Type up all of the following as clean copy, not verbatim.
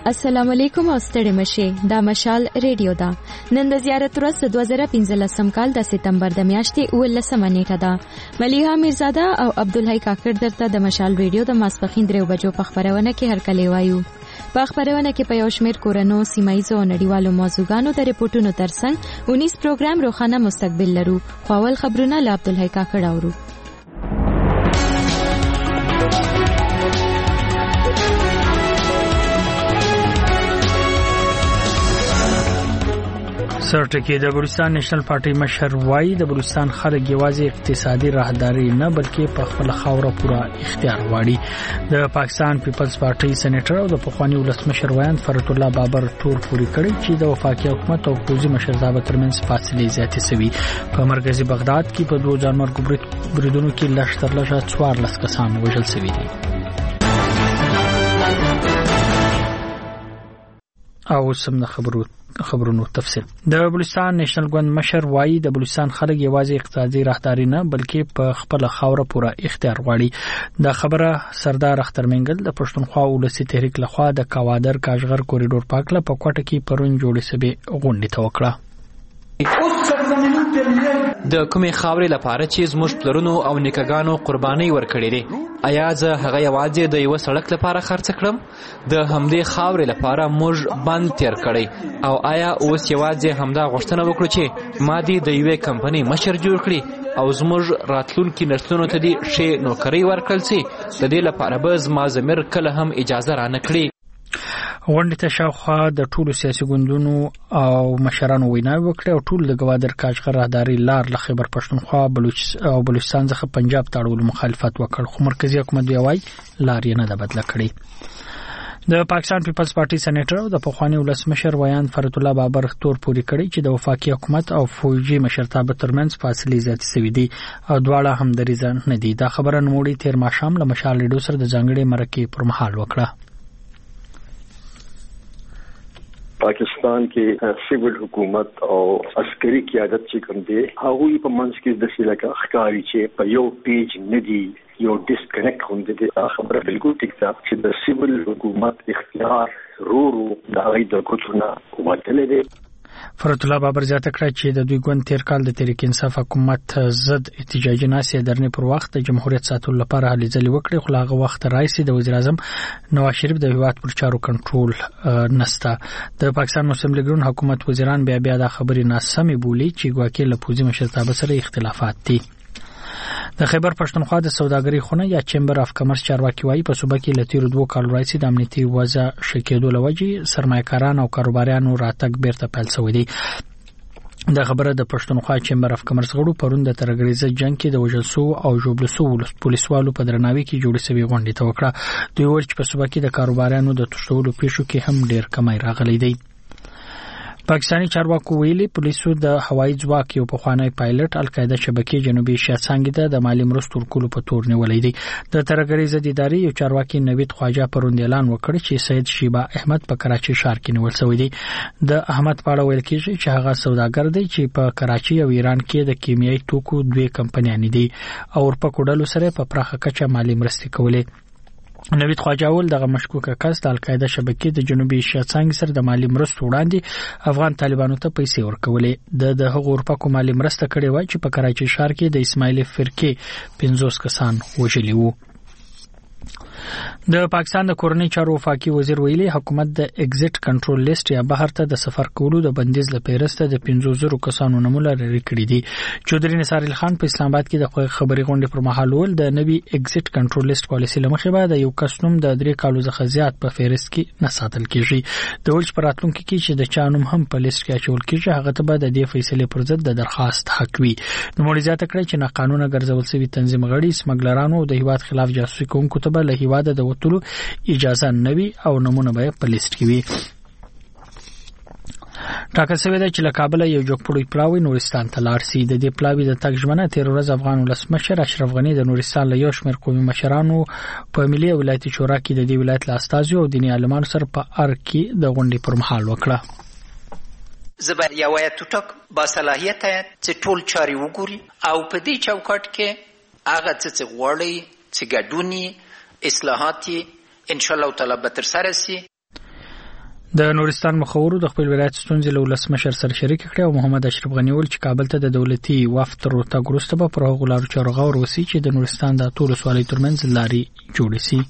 السلام علیکم او ستړي مشه دا مشال ریډیو دا نن د زیارت ورځ 2015 کال د سپتمبر د میاشتې 19 نیټه ده ملیحه میرزاده او عبدالحی کاکړ درته د مشال ریډیو د ماسپخین 3 بجو په خبرونه کې هرکلی وایو په خبرونه کې په یو شمېر کورنو سیمایزو او نړیوالو موضوعګانو د ریپورتونو ترڅنګ 19 پروګرام روخانه مستقبل لرو خو اول خبرونه له عبدالحی کاکړ اورو سرټکی د بلوچستان نېشنل پارټي مشر وایي د بلوچستان خلک یوازې اقتصادي راهداري نه بلکې په خپل خاوره پورا اختیار غواړي د پاکستان پیپلز پارټي سېنیټر او د پخوانی ولسمشر ویان فرت الله بابر تور پوری کړی چې د وفاقي حکومت او پوزي مشرتابه ترمنځ فاصله زیاتې شوي په مرکزی بغداد کې په 2 جانور بریدونو کې لشتر لږه 14 کسان وژل شوي دي او سم خبرونو تفصیل د بلوچستان نېشنل ګوند مشر وایي د بلوچستان خلک یوازې اقتصادي راهداري نه بلکې په خپل خاوره پورا اختیار غواړي د خبره سردار اختر منګل د پښتونخوا ولسی تحریک لخوا د کاوادر کاژغر کوریډور پاکله په کوټه کې پرون جوړې سبي غونډه توکړه د کومې خاورې لپاره چې زموږ پلرونو او نیکګانو قرباني ورکړې دي آیا زه هغه یوازې د یو سړک لپاره خرڅ کړم د همدې خاورې لپاره موږ بند تیر کړی او آیا اوس یوازې همدا غوښتنه وکړو چې ما دې د یوې کمپنۍ مشر جوړ کړي او زموږ راتلونکي نسلونو ته دې ښې نوکرۍ ورکړل شي د دې لپاره به زما ضمیر کله هم اجازه رانه کړي غونډې ته شاوخوا د ټولو سیاسي ګوندونو او مشرانو ویناوې وکړې او ټول د ګوادر کاژغر راهداري لار له خیبر پښتونخوا بلوچستان څخه پنجاب ته اړولو مخالفت وکړ خو مرکزی حکومت وایي لار یې نه ده بدله کړې د پاکستان پیپلز پارټي سېنیټر او د پخوانی ولسمشر ویان فرت الله بابر تور پوری کړی چې د وفاقي حکومت او فوجي مشرتابه ترمنځ فاصله زیاتې شوې دي او دواړه همدریزه نه دي دا خبره نوموړي تیر ماښام له مشال ریډیو سره د ځانګړي مرکې پر مهال وکړه پاکستان کې سیول حکومت او عسکري قیادت چې کوم دي هغه په منځ کې د سیلکه اخکاری چې په یو پیج ندي یو ډیسکنیکټ هم دي خبره بالکل ټیک ده چې د سیول حکومت اختیار رو د هغه د کوڅونه وټلې دي فرت الله بابر زیاته کړه چې د دوی ګوند تیر کال د تحریک انصاف حکومت ضد احتجاجي ناسې درنې پر وخت د جمهوریت ساتلو لپاره هلې ځلې وکړې خو هغه وخت رئیس د وزیر اعظم نواز شریف د هیواد پر چارو کنټرول نسته د پاکستان مسلم لیگ حکومت وزیران بیا د خبرې ناسمې بولي چې ګواکې له پوزي مشرتابه سره اختلافات دي د خیبر پښتونخوا د سوداګرۍ خونه یا چیمبر اف کمرس چارواکي وایي په صوبه کې لتیر 2 کال راځي د امنیتي وضع شکېدو لوجې سرمایه‌کاران او کاروباریانو راتګ بیرته پیل شوی دی د خبره د پښتونخوا چیمبر اف کمرس غړو پرون د ترګریزه جنگ کې د وژلسو او جوړلسو پولیسوالو په درناوي کې جوړې شوی غونډه ته وکړه دوی ورچ په صوبه کې د کاروباریانو د تښتولو پیښو کې هم ډیر کمی راغلی دی پاکستانی چارواکو ویلي پولیسو د هوایي ځواک یو پخوانی پایلټ القاعده شبکې جنوبي ایشیا څنګه د مالی مرستو ورکولو په تور نیولې دي د ترګریزه د ادارې یو چارواکي نوید خواجه پروند اعلان وکړ چې سید شیبا احمد په کراچي ښار کې نیول شوی دی د احمد په اړه ویل کېږي چې هغه سوداګر دی چې په کراچي او ایران کې د کیمیاوي توکو 2 کمپنیانې دي او په کوډلو سره په پراخه کچه مالی مرستې کولې نوید خواجه ول دغه مشکوکه کس د القاعده شبکې د جنوبي ایشیا څنګه سره د مالی مرستو وړاندې افغان طالبانو ته پیسې ورکولې د هغو ورپکو مالی مرسته کړې و چې په کراچي ښار کې د اسماعیل فرقې 50 کسان وژلي وو د پاکستان د کورنۍ چارو وفاقي وزیر ویلي حکومت د ایگزیټ کنټرول لیست یا بهر ته د سفر کولو د بندیز لپاره د 500 کسانو نومونه لري کړی دي چودري نثار خان په اسلام آباد کې د خبري غونډې پر مهال ول د نوي ایگزیټ کنټرول لیست پالیسي لمخې بعد یو کس نوم د 3 کالو څخه زیات په فهرست کې نه ساتل کیږي د ولچ پراتلونکو کې چې د چا نوم هم په لیست کې اچول کیږي هغه ته به د دې فیصلې پر ضد د درخواست حق وي نو مړي زیاته کړی چې نه قانوني ګرځول شوی تنظیم غړي سمګلرانو د هیواد خلاف جاسوسي کوونکو ته به له هیواد د وټولو اجازه نوي او نمونه به په لیست کې وي ټاکل شوی دی چې له کابل یو جوړپړی پلاوی نورستان ته لاړ شي د دې پلاوی د تګ ژمنه تیر ورځ افغان ولسمشر اشرف غنی د نورستان له یو شمېر قومي مشرانو په ملي ولایتي شورا کې د دې ولایت له استازو او دیني عالمانو سره په ار کې د غونډې پر مهال وکړه زبر یو ټوټک با صلاحیت چې ټول چاري وګوري او په دې چوکاټ کې هغه څه غوړي چې ګډونی اصلاحاتي ان شاء الله تعالی به تر سره سي د نورستان مخورو د خپل ولایت ستونزې له ولسمشر سره شریک کړي او محمد اشرف غنی ول چې کابل ته د دولتي وفد تر ورتګ وروسته به پر هغو لارو چارو غور وسی چې د نورستان د ټولو ولسوالیو ترمنځ لارې جوړې شي.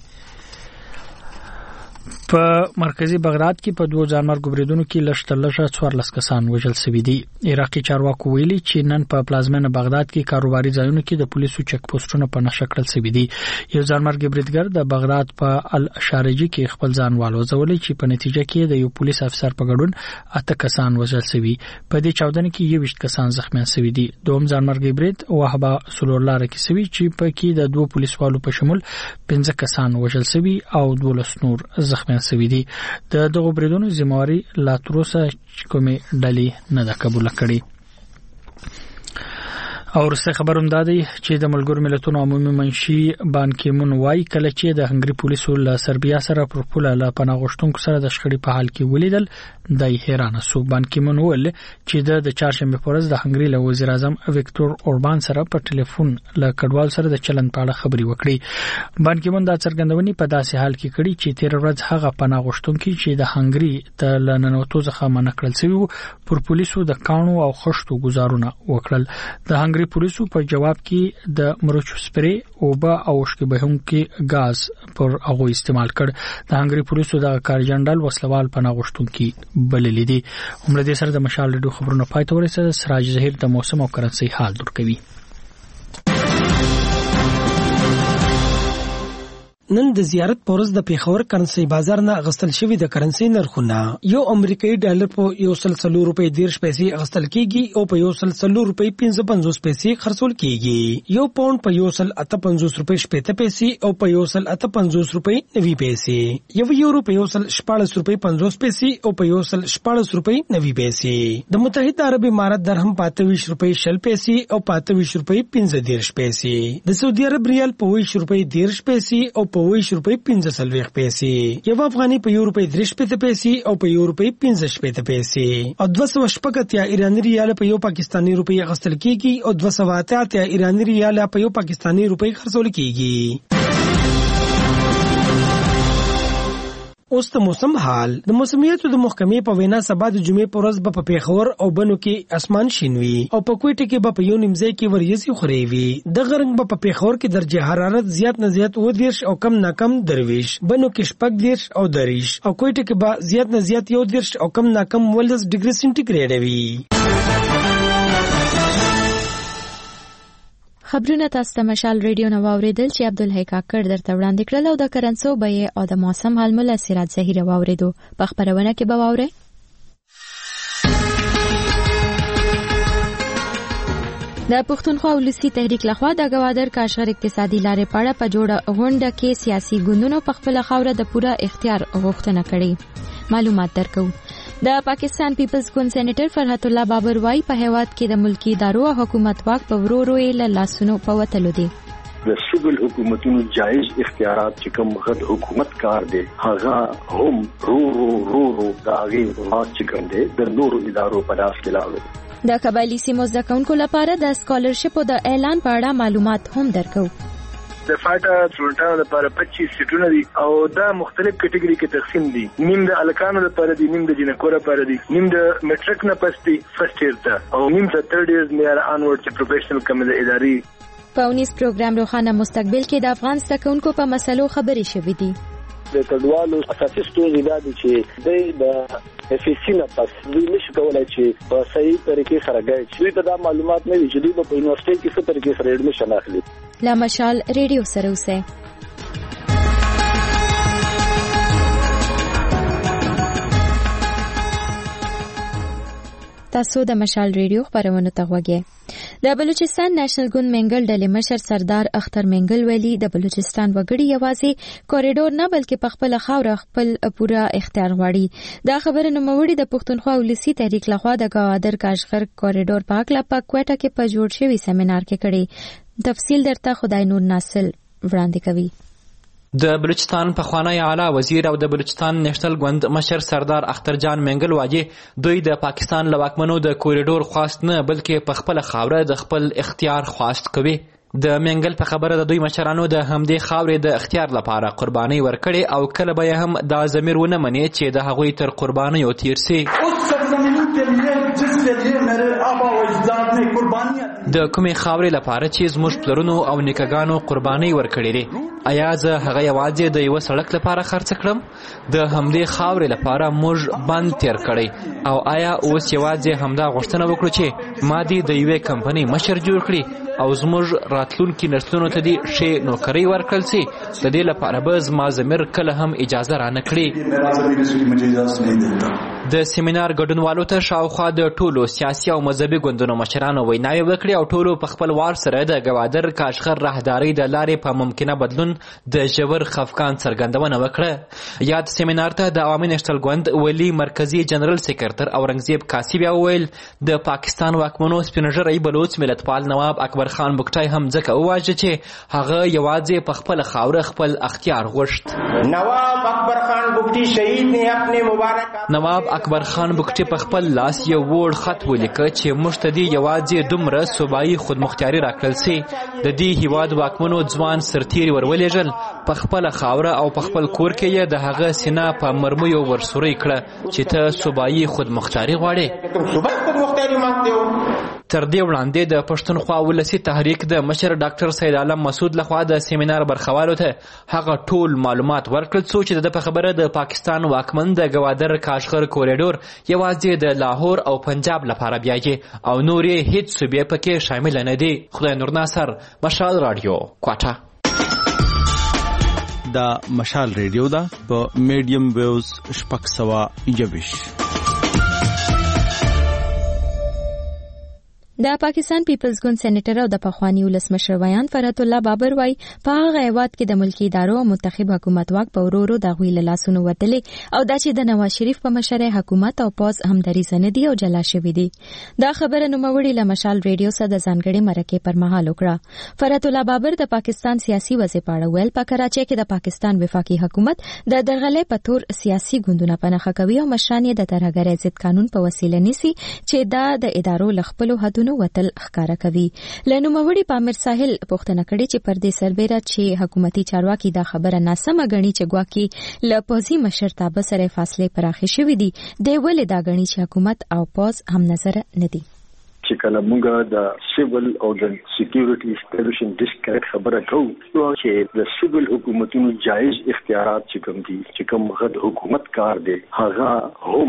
په مرکزی بغداد کې په 2 ځانمرګ بریدونو کې لږ 14 کسان وژل شوي دي. عراقي چارواکو ویلي چې نن په پلازمینه بغداد کې کاروباري ځایونو کې د پولیسو چک پوسټونه په نښه کړل شوي دي. یو ځانمرګ بریدګر د بغداد په الشارجي کې خپل ځان والوځولې چې په نتیجه کې د یو پولیس افسر په ګډون 8 کسان وژل شوي. په دې چاودنه کې 21 کسان زخمیان شوي دي. دوم ځانمرګ برید وهبه سلورلار کې شوي چې په کې د 2 پولیسوالو په شمول 15 کسان وژل شوي او 12 نور زخمیان شوي دي. د دغو بریدونو ذمہواری لا تر اوسه کومې ډلې نه ده قبول کړې. او رسته خبروم دادی چې د ملګرو ملتونو عمومي منشي بان کی مون وايي کله چې د هنګری پولیسو له سربیا سره پر پوله له پناهغښتونکو سره د شخړې په حال کې ولیدل د حیرانه سو. بان کی مون ول چې د چهارشنبه په ورځ د هنګری له وزیر اعظم وکټور اوربان سره په ټلیفون له کډوال سره د چلن په اړه خبري وکړي. بان کی مون دا څرګندونې په داسې حال کې کړي چې 13 ورځ هغه پناهغښتونکو چې د هنګری ته لننوتو ځخه منع کړل شوی پر پولیسو د کانو او خښتو گزارونه وکړل. د هنګری پولیسو په جواب کې د مرچو سپری او با او شکبهونکي غاز پر هغه استعمال کړ. د هنګری پولیسو د کارجنډل وسلوال پناهغښتونکي بللې دي. عمر دې سره د مشال ریډیو خبرونه پای ته ورسېده. سراج ظهیر د موسم او کرنسي حال درکوي. نن د زیارت پورز د پیښور کرنسي بازار نه غستل شوی د کرنسي نرخونه یو امریکایي ډالر په 140 روپۍ 10 پیسې غستل کیږي او په 140 روپۍ 55 پیسې خرڅول کیږي. یو پاوند په 158 روپۍ 70 پیسې او په 158 روپۍ 90 پیسې. یو یورو په 114 روپۍ 50 پیسې او په 114 روپۍ 90 پیسې. د متحده عرب امارات درهم په 28 روپۍ 60 پیسې او په 28 روپۍ 15 پیسې. د سعودي عرب ریال په 20 روپۍ 10 پیسې او په 20 روپۍ 15 پیسې. یو افغاني په 1 روپۍ 3 پیسې او په 1 روپۍ 15 پیسې. او 280 ایرانی ریال په یو پاکستانی روپۍ غستل کیږي او 280 ایرانی ریال په یو پاکستانی روپۍ خرڅول کیږي. اوس د موسم حال. د موسمیاتو د محکمې په وینا سبا د جمعې په ورځ په پیښور او بنو کې اسمان شین وي او په کوټه کې په یو نیمځای کې وریځي خوري وي. د غرنګ په پیښور کې درجه حرارت زیات نه زیات 20 او کم نه کم 23، بنو کې 14 او 23 او کوټه کې به زیات نه زیات 21 او کم نه کم 12 ډیګري سنټیګریډ وي. خبرونه تاسو ته مشال ریډیو نو اوریدل چې عبدالحی کاکړ درته وړاندې کړل او د کرنسو بیه او د موسم حال مله سراج ظهیر اوریدو. په خبرونه کې به واورئ د پښتونخوا ولسی تحریک لخوا د گوادر کاشغر اقتصادي لارې پاړه په جوړه غونډه کې سیاسي ګوندونو په خپل خوره د پوره اختیار غوښتنه کړې. معلومات درکو. د پاکستان پیپلز ګوند سېنیټر فرحت الله بابر وايي په هیواد کې د ملکی ادارو او حکومت واک په ورو ورو له لاسونو په وتلو دي. د سیول حکومتونو جایز اختیارات چې کوم غد حکومت کار دی هغه هم رو دا هغه واک چې کوم دی د نورو ادارو په لاس کې لاړل. د قبایلی سیمو زده کوونکو لپاره د سکالرشپ او د اعلان په اړه معلومات هم درکو. د فاټا سټوډنټانو لپاره 25 سیټونه دي او دا مختلف کټګوري کې تقسیم دي. نیم د الکانو لپاره دي، نیم د جنکو لپاره دي، نیم د میټریک نه پس دي فرست ایئر ته او نیم د تھرد ایئر میار انورډ چې پروفیشنل کم د اداري. په 19 پروګرام روخانه مستقبل کې د افغان زده کوونکو په مسلو خبرې شوې دي. د کډوالو اساسي ستونزې دا دي چې د FSC نه پس دوی نشي کولای چې په صحیح طریقې سره ګایډ شي. دوی ته دا معلومات نه دي چې دوی په یونیورسيټي کې څه طریقې سره اډمیشن اخلي. لا مشال ریډیو سره اوسه. تاسو د مشال ریډیو خبرونه ته وګورئ. د بلوچستان نېشنل ګوند منګل ډلې مشر سردار اختر منګل ویلي د بلوچستان وګړي یوازې کوریډور نه بلکې په خپل خاور خپل پوره اختیار غواړي. دا خبره نوموړي د پښتونخوا ولسی تحریک لخوا د گوادر کاشغر کوریډور په اړه په کوټه کې په جوړ شوی سیمینار کې کړي. تفصیل درته خدای نور ناصل وړاندې کوي. د بلوچستان پخوانی اعلی وزیر او د بلوچستان نېشنل ګوند مشر سردار اختر جان منګل وايي دوی د پاکستان له واکمنو د کوریډور خواست نه بلکې په خپل خاوره د خپل اختیار خواست کوي. د منګل په خبره د دوی مشرانو د همدې خاورې د اختیار لپاره قرباني ورکړي او کله به هم دا ضمیر ونه مني چې د هغوی تر قربانیو تیر سي. د کومې خاورې لپاره چې زموږ پلرونو او نیکهګانو قرباني ورکړي دي، آیا زه هغه یوازې د یوه سړک لپاره خرڅ کړم؟ د همدې خاورې لپاره موږ بند تیر کړی او آیا اوس یوازې همدا غوښتنه وکړو چې ما دې د یوې کمپنۍ مشر جوړ کړي او زموږ راتلونکي نسلونو ته دې ښې نوکرۍ ورکړل سي؟ د دې لپاره به زما ضمیر کله هم اجازه رانه کړي. د سیمینار ګډونوالو ته شاوخوا د ټولو سیاسي او مذهبي ګوندونو مشرانو ویناوې وکړې او ټولو په خپل وار سره د ګوادر کاشغر راهدارۍ د لارې په ممکنه بدلون د ژور خفګان څرګندونه وکړه. یاد سیمینار ته د عوامي نېشنل ګوند ولي مرکزي جنرال سکرټر اورنګزیب کاسي بیا وویل د پاکستان واکمنو سپینږیري بلوچ ملتپال نواب اکبر خان بګټی هم ځکه وواژه چې هغه یوازې په خپله خاوره خپل اختیار غوښت. نواب اکبر خان بګټی شهید نے اپنے مبارک نواب اکبر خان بګټي په خپل لاس یو وړ خط ولیکه چې موږ ته دې یوازې دومره صوبایي خودمختاري راکړل سي. د دې هیواد واکمنو ځوان سرتیري ورولېږل، په خپله خاوره او په خپل کور کې یې د هغه سینه په مرمیو ورسورۍ کړه چې ته صوبایي خودمختاري غواړې. تر دې وړاندې د پښتونخوا ولسي تحریک د مشر ډاکټر سید عالم مسعود لخوا د سیمینار برخوالو ته هغه ټول معلومات ورکړل څو چې د په خبره د پاکستان واکمن د ګوادر کاشغر کوریډور یوازې د لاهور او پنجاب لپاره بیايي او نور یې هیڅ صوبې پکې شامل نه دي. خدای نور ناصر، مشال رادیو، کوټه. دا مشال ریډیو ده په میډیم ویوز 621. د پاکستان پیپلز ګوند سېنیټر او د پخوانی ولسمشر ویان فرحت الله بابر وای په هغه هیواد کې د ملکی ادارو او منتخب حکومت واک په ورورو د غوی له لاسونو وتلې او دا چې د نواز شریف په مشرۍ حکومت او پوز همدري سندي او جلا شوې دي. دا خبره نوموړي له مشال ریډیو سره د ځانګړي مرکه پر مهال وکړه. فرحت الله بابر د پاکستان سیاسي وضعیت په اړه ویل په کراچۍ کې د پاکستان وفاقي حکومت د درغلې په تور سیاسي ګوندونه پنهخه کوي او مشران یې د ترهګرۍ ضد قانون په وسیله نیسي چې دا د ادارو لخپلو حدونو وتل ښکارا کوي. لنوموړي پامیر ساحل پوښتنه کړې چې پر دې سربېره چې حکومتي چارواکي دا خبره ناسمه ګڼي چې ګواکې له پوځي مشرتابه سره فاصلې پراخې شوې دي، دی ولې دا ګڼي چې حکومت او پوځ هم نظر نه دي. چې کله موږ د سیول او د سکیورټي اسټابلیشن ډیسکریکټ خبره کوو نو چې د سیول حکومتونو جایز اختیارات چې کوم دي چې کوم غد حکومت کار دی هغه هم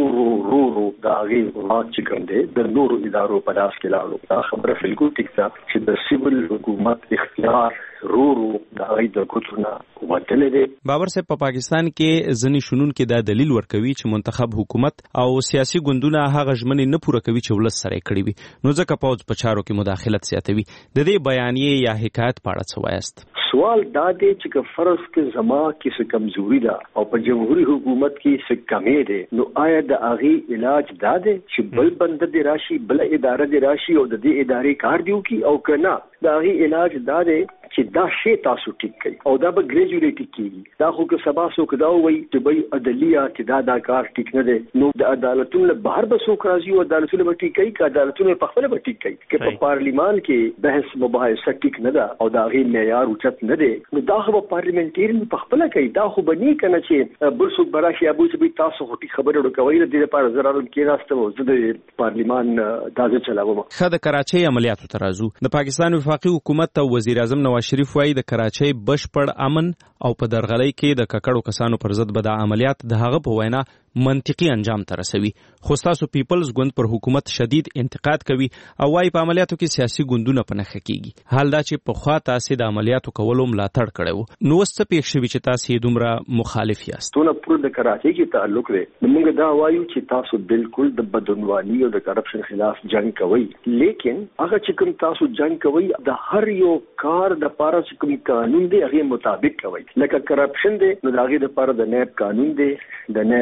رو د هغې واک چې کوم دی د نورو ادارو په لاس کې لاړو. دا خبره بالکل ټیک ده چې د سیول حکومت اختیار رو د هغې د ګوتونه وتلی دی. بابر صاحب په پاکستان کې ځینې شنونکي دا دلیل ورکوي چې منتخب حکومت او سیاسي ګوندونه هغه ژمنې نه پوره کوي چې ولس سره یې کړي وي، نو ځکه پوځ په چارو کې مداخلت زیاتوي. د دې بیانیې یا حکایت په اړه څه وایاست؟ سوال دا دی چې فرض کې زما کې څه کمزوري ده او په جمهوریت حکومت کې څه کمی ده، نو آیا د هغې علاج دا دی چې بل بنده دی راشي، بل اداره دی راشي او د دې ادارې کار دی وکړي، او که نه د هغې علاج دا دی چې دا شی تاسو ټیک کړئ او دا به ګریجویټ کیږي. دا خو که سبا څوک دا ووایي چې بای عدلیه چې دا کار ټیک نه دی، نو د عدالتونو له بهر به څوک راځي او عدالتونه به ټیک کوي، که عدالتونه په خپله به ټیک کوي. که په پارلیمان کې بحث مباحثه ټیک نه ده او د هغې معیار اوچت نه دی، نو دا خو به پارلیمنټیرین په خپله کوي. دا خو به نه که نه چې بل څوک به راشي ابو چې تاسو خو ټیک خبرې ورکوئ، د دې لپاره زه راغلم کېناستم او زه د پارلیمان دا زه چلاوم. ښه، د کراچۍ عملیاتو ته راځو. د پاکستان وفاقي حکومت او وزیر اعظم نواز شریف وایي د کراچۍ بشپړ امن او په درغلۍ کې د ککړو کسانو پر ضد به دا عملیات د هغه په وینا منطقي انجام ته رسوي. خو ستاسو پیپلز ګوند پر حکومت شدید انتقاد کوي او وايي په عملیاتو کې سیاسي ګوندونه په نښه کیږي. حال دا چې پخوا تاسې د عملیاتو کولو ملاتړ کړی و، نو اوس څه پېښ شوي چې تاسې دومره مخالف یاست؟ څونه پوره د کراچۍ کې تعلق دی، موږ دا وایو چې تاسو بالکل د بدعنواني او د کرپشن خلاف جنگ کوئ، لیکن هغه چې کوم تاسو جنگ کوئ د هر یو کار د پاره چې کوم قانون دی هغې مطابق کوئ. لکه کرپشن دی نو د هغې دپاره د نیب قانون دی، د نیب عدالت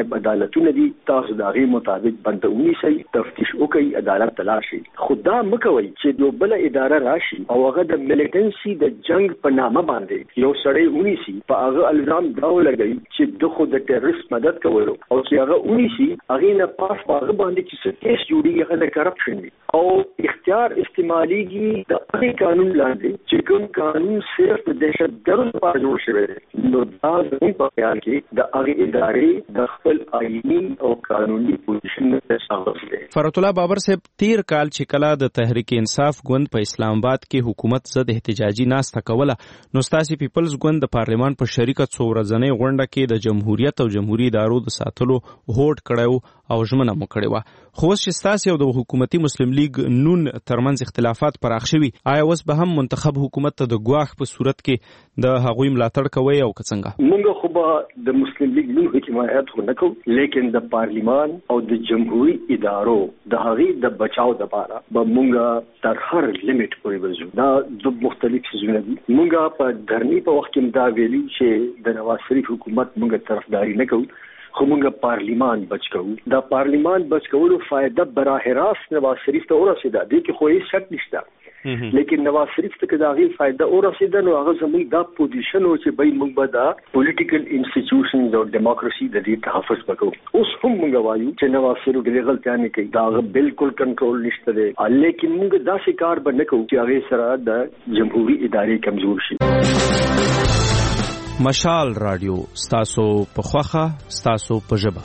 عدالتونه دي تاسو د هغې مطابق بنده ونیسئ، تفتیش وکړئ، عدالت ته لاړ شئ. خو دا مه کوئ چې یو بله اداره راشي او هغه د ملیټنسي د جنگ په نامه باندې یو سړی ونیسي، په هغه الزام دا ولګوي چې د خو د ټیرریست مدد کولو، او چې هغه ونیسي هغې نه پاس په هغه باندې چې څه کیس جوړېږي هغه د کرپشن وي او اختیار استعمالیږي د هغې قانون لاندې چې کوم قانون صرف د دهشتګردو لپاره جوړ شوی دی. نو دا زموږ په خیال کې د هغې ادارې د خپل آئیني او قانوني پوزیشن تساوس دی. فرات الله بابر صاحب، تیر کال چې کله د تحریک انصاف ګوند په اسلام آباد کې حکومت ضد احتجاجي ناسته کوله، نو ستاسې پیپلز ګوند د پارلمان په شریکه څو ورځنۍ غونډه کې د جمهوریت او جمهوریت ادارو د ساتلو هوډ کړی او ژمنه مو کړې وه. خو اوس چې ستاسې او د حکومتي مسلم لیگ نون ترمنځ اختلافات پراخ شوي، آیا اوس به هم منتخب حکومت ته د ګواښ په صورت کې د هغوی ملاتړ کوئ او که څنګه؟ موږ خو به د مسلم لیگ نون حمایت خو نه کوو، لیکن د پارلیمان او د جمهوري ادارو د هغې د بچاو دپاره به موږ تر هر لیمټ پورې وځو. دا د مختلف څیزونه دي. موږ په دھرنې په وخت کې دا ویلي چې د نواز شریف حکومت موږ طرفداري نه کوو، خو موږ پارلیمان بچ کوو. دا پارلیمان بچ کولو فائدہ براه راست نواز شریف ته ورسېده، دې کې خو هیڅ شک نشته، لیکن نواز شریف ته که د هغې فائدہ ورسېده نو هغه زموږ دا پوزیشن و چې بای موږ به دا پولیټیکل انسټیټیوشنز او ډیموکراسي د دې تحفظ وکړو. اوس هم موږ وایو چې نواز شریف ډېرې غلطیانې کوي، دا هغه بالکل کنټرول نشته دی، لیکن موږ داسې کار به نه کوو چې هغې سره د جمهوري ادارې کمزور شي. مشال رادیو، ستاسو په خوښه، ستاسو په ژبه.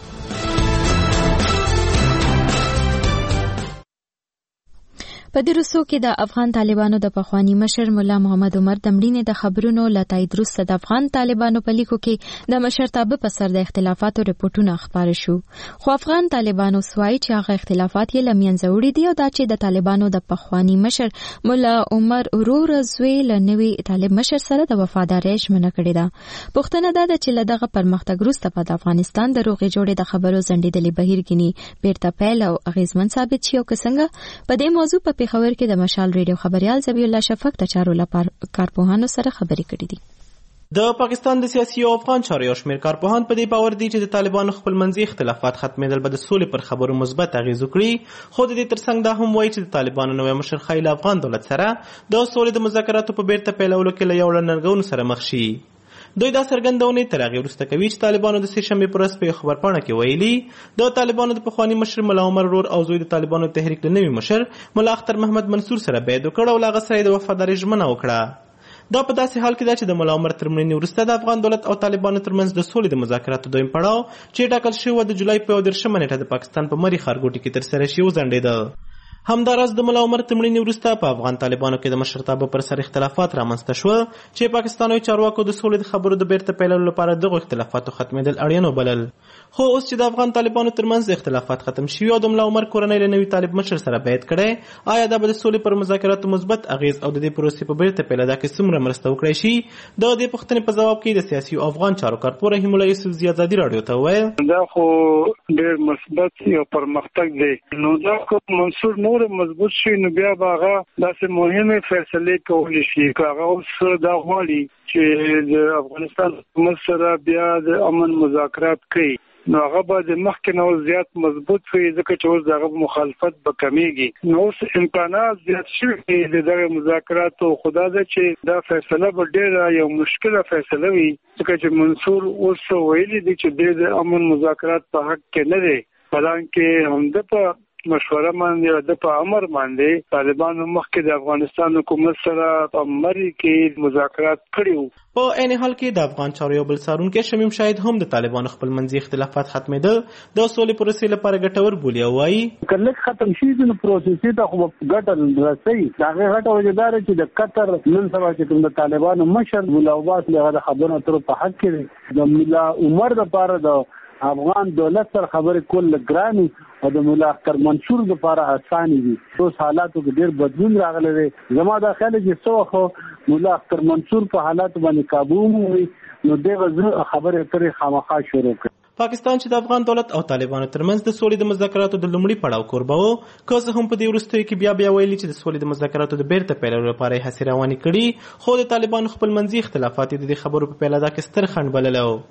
په دې وروستو کې د افغان طالبانو د پخوانی مشر مولا محمد عمر د مړینې د خبرونو له تایید وروسته د افغان طالبانو په لیکو کې د مشرتابه په سر د اختلافاتو رپورټونه خپاره شو. خو افغان طالبانو وایي چې هغه اختلافات یې له منځه وړي دي او دا چې د طالبانو د پخوانی مشر مولا عمر ورور زوی له نوي طالب مشر سره د وفادارۍ ژمنه کړې ده. پوښتنه دا ده چې له دغه پرمختګ وروسته په افغانستان د روغې جوړې د خبرو ځنډېدلې بهیر کې بیرته پیل او اغیزمن ثابت شي او که څنګه. په دې موضوع په پیښور کې د مشال ریډیو خبريال ذبیح الله شفق د چارو لپاره کارپوهانو سره خبرې کړې دي. د پاکستان د سیاسي او افغان چارو یو شمېر کارپوهان په دې باور دي چې د طالبانو خپلمنځي اختلافات ختمېدل به د سولې پر خبرو مثبت اغېز وکړي. خو د دې ترڅنګ دا هم وایي چې د طالبانو نوی مشر ښایي له افغان دولت سره د سولې د مذاکراتو په بیرته پیلولو کې له یو له ننګونو سره مخ شي. دوی دا څرګندونې تر هغې وروسته کوي چې طالبانو د سې شنبې په ورځ په یو خبرپاڼه کې ویلي د طالبانو د پخواني مشر ملا عمر ورور او زوی د طالبانو تحریک د نوي مشر ملا اختر محمد منصور سره بیعت وکړ او له هغه سره یې د وفادارۍ ژمنه وکړه. دا په داسې حال کې ده چې د ملا عمر تر مړینې وروسته د افغان دولت او طالبانو ترمنځ د سولې د مذاکراتو دویم پړاو چې ټاکل شوی و د جولای په 30 نیټه د پاکستان په مري ښارګوټي کې ترسره شي وځنډېده. همداراز د ملا عمر تر مړینې وروسته په افغان طالبانو کې د مشرتابه پر سر اختلافات رامنځته شوه چې پاکستاني چارواکو د سولې د خبرو د بیرته پیلولو لپاره دغو اختلافاتو ختمېدل اړین وبلل. خو اوس چې د افغان طالبانو ترمنځ اختلافات ختم شوي او د ملا عمر کورنۍ له نوي طالب مشر سره بیعت کړی، آیا دا به د سولې پر مذاکراتو مثبت اغیز او د دې پروسې په بیرته پیلېدا کې څومره مرسته وکړی شي؟ د دې پوښتنې په ځواب کې د سیاسي او افغان چارو کارپوه رحیم الله یوسف زی ازادي راډیو ته وویل دا خو ډېر مثبت یو پرمختګ دی. نو دا خو منصور نور مضبوط شي نو بیا به هغه داسې مهمې فیصلې کولی شي که هغه اوس دا غواړي چې د افغانستان حکومت سره بیا د امن مذاکرات کوي نو هغه به د مخکې نه زیات مضبوط وي ځکه چې اوس د هغه مخالفت به کمیږي. نو اوس امکانات زیات شوي د دغه مذاکراتو. خو دا ده چې دا فیصله به ډېره یو مشکله فیصله وي ځکه چې منصور اوس ویلي دي چې د امن مذاکرات په حق کې نه دی، حالانکه همده په مشوره باندې د په امر باندې طالبانو مخکې د افغانستان حکومت سره په مري کې مذاکرات کړي. په عین حال کې د افغان چارو یو بل څارونکی شمیم شاهد هم د طالبانو خپلمنځي اختلافات ختمېدل د سولې پروسې لپاره ګټور بولي او وایي کله ختم شي د پروسې ته خو ګټه رسي. دا غټه وجدار چې د قطر نن سبا چې د طالبانو مشر مولا عباس له خبرونو تر په حق کې د مولا عمر لپاره د افغان دولت سره خبرې کول ګراني او د مولا اختر منصور لپاره اساني دي. اوس حالاتو کې ډېر بدلون راغلی دی. زما دا خیال چې څو خو مولا اختر منصور په حالات باندې قابو وي نو دغه خبرې ترې خامخا شروع کړي. پاکستان چې د افغان دولت او طالبانو ترمنځ د سولې د مذاکراتو د لومړي پړاو کوربه و، که څه هم په دې وروستیو کې بیا ویلي چې د سولې د مذاکراتو د بیرته پیلولو لپاره یې هڅې روانې کړي، خو د طالبانو خپلمنځي اختلافات د دې خبرو په پیلېدا کې ستر خنډ بللی و.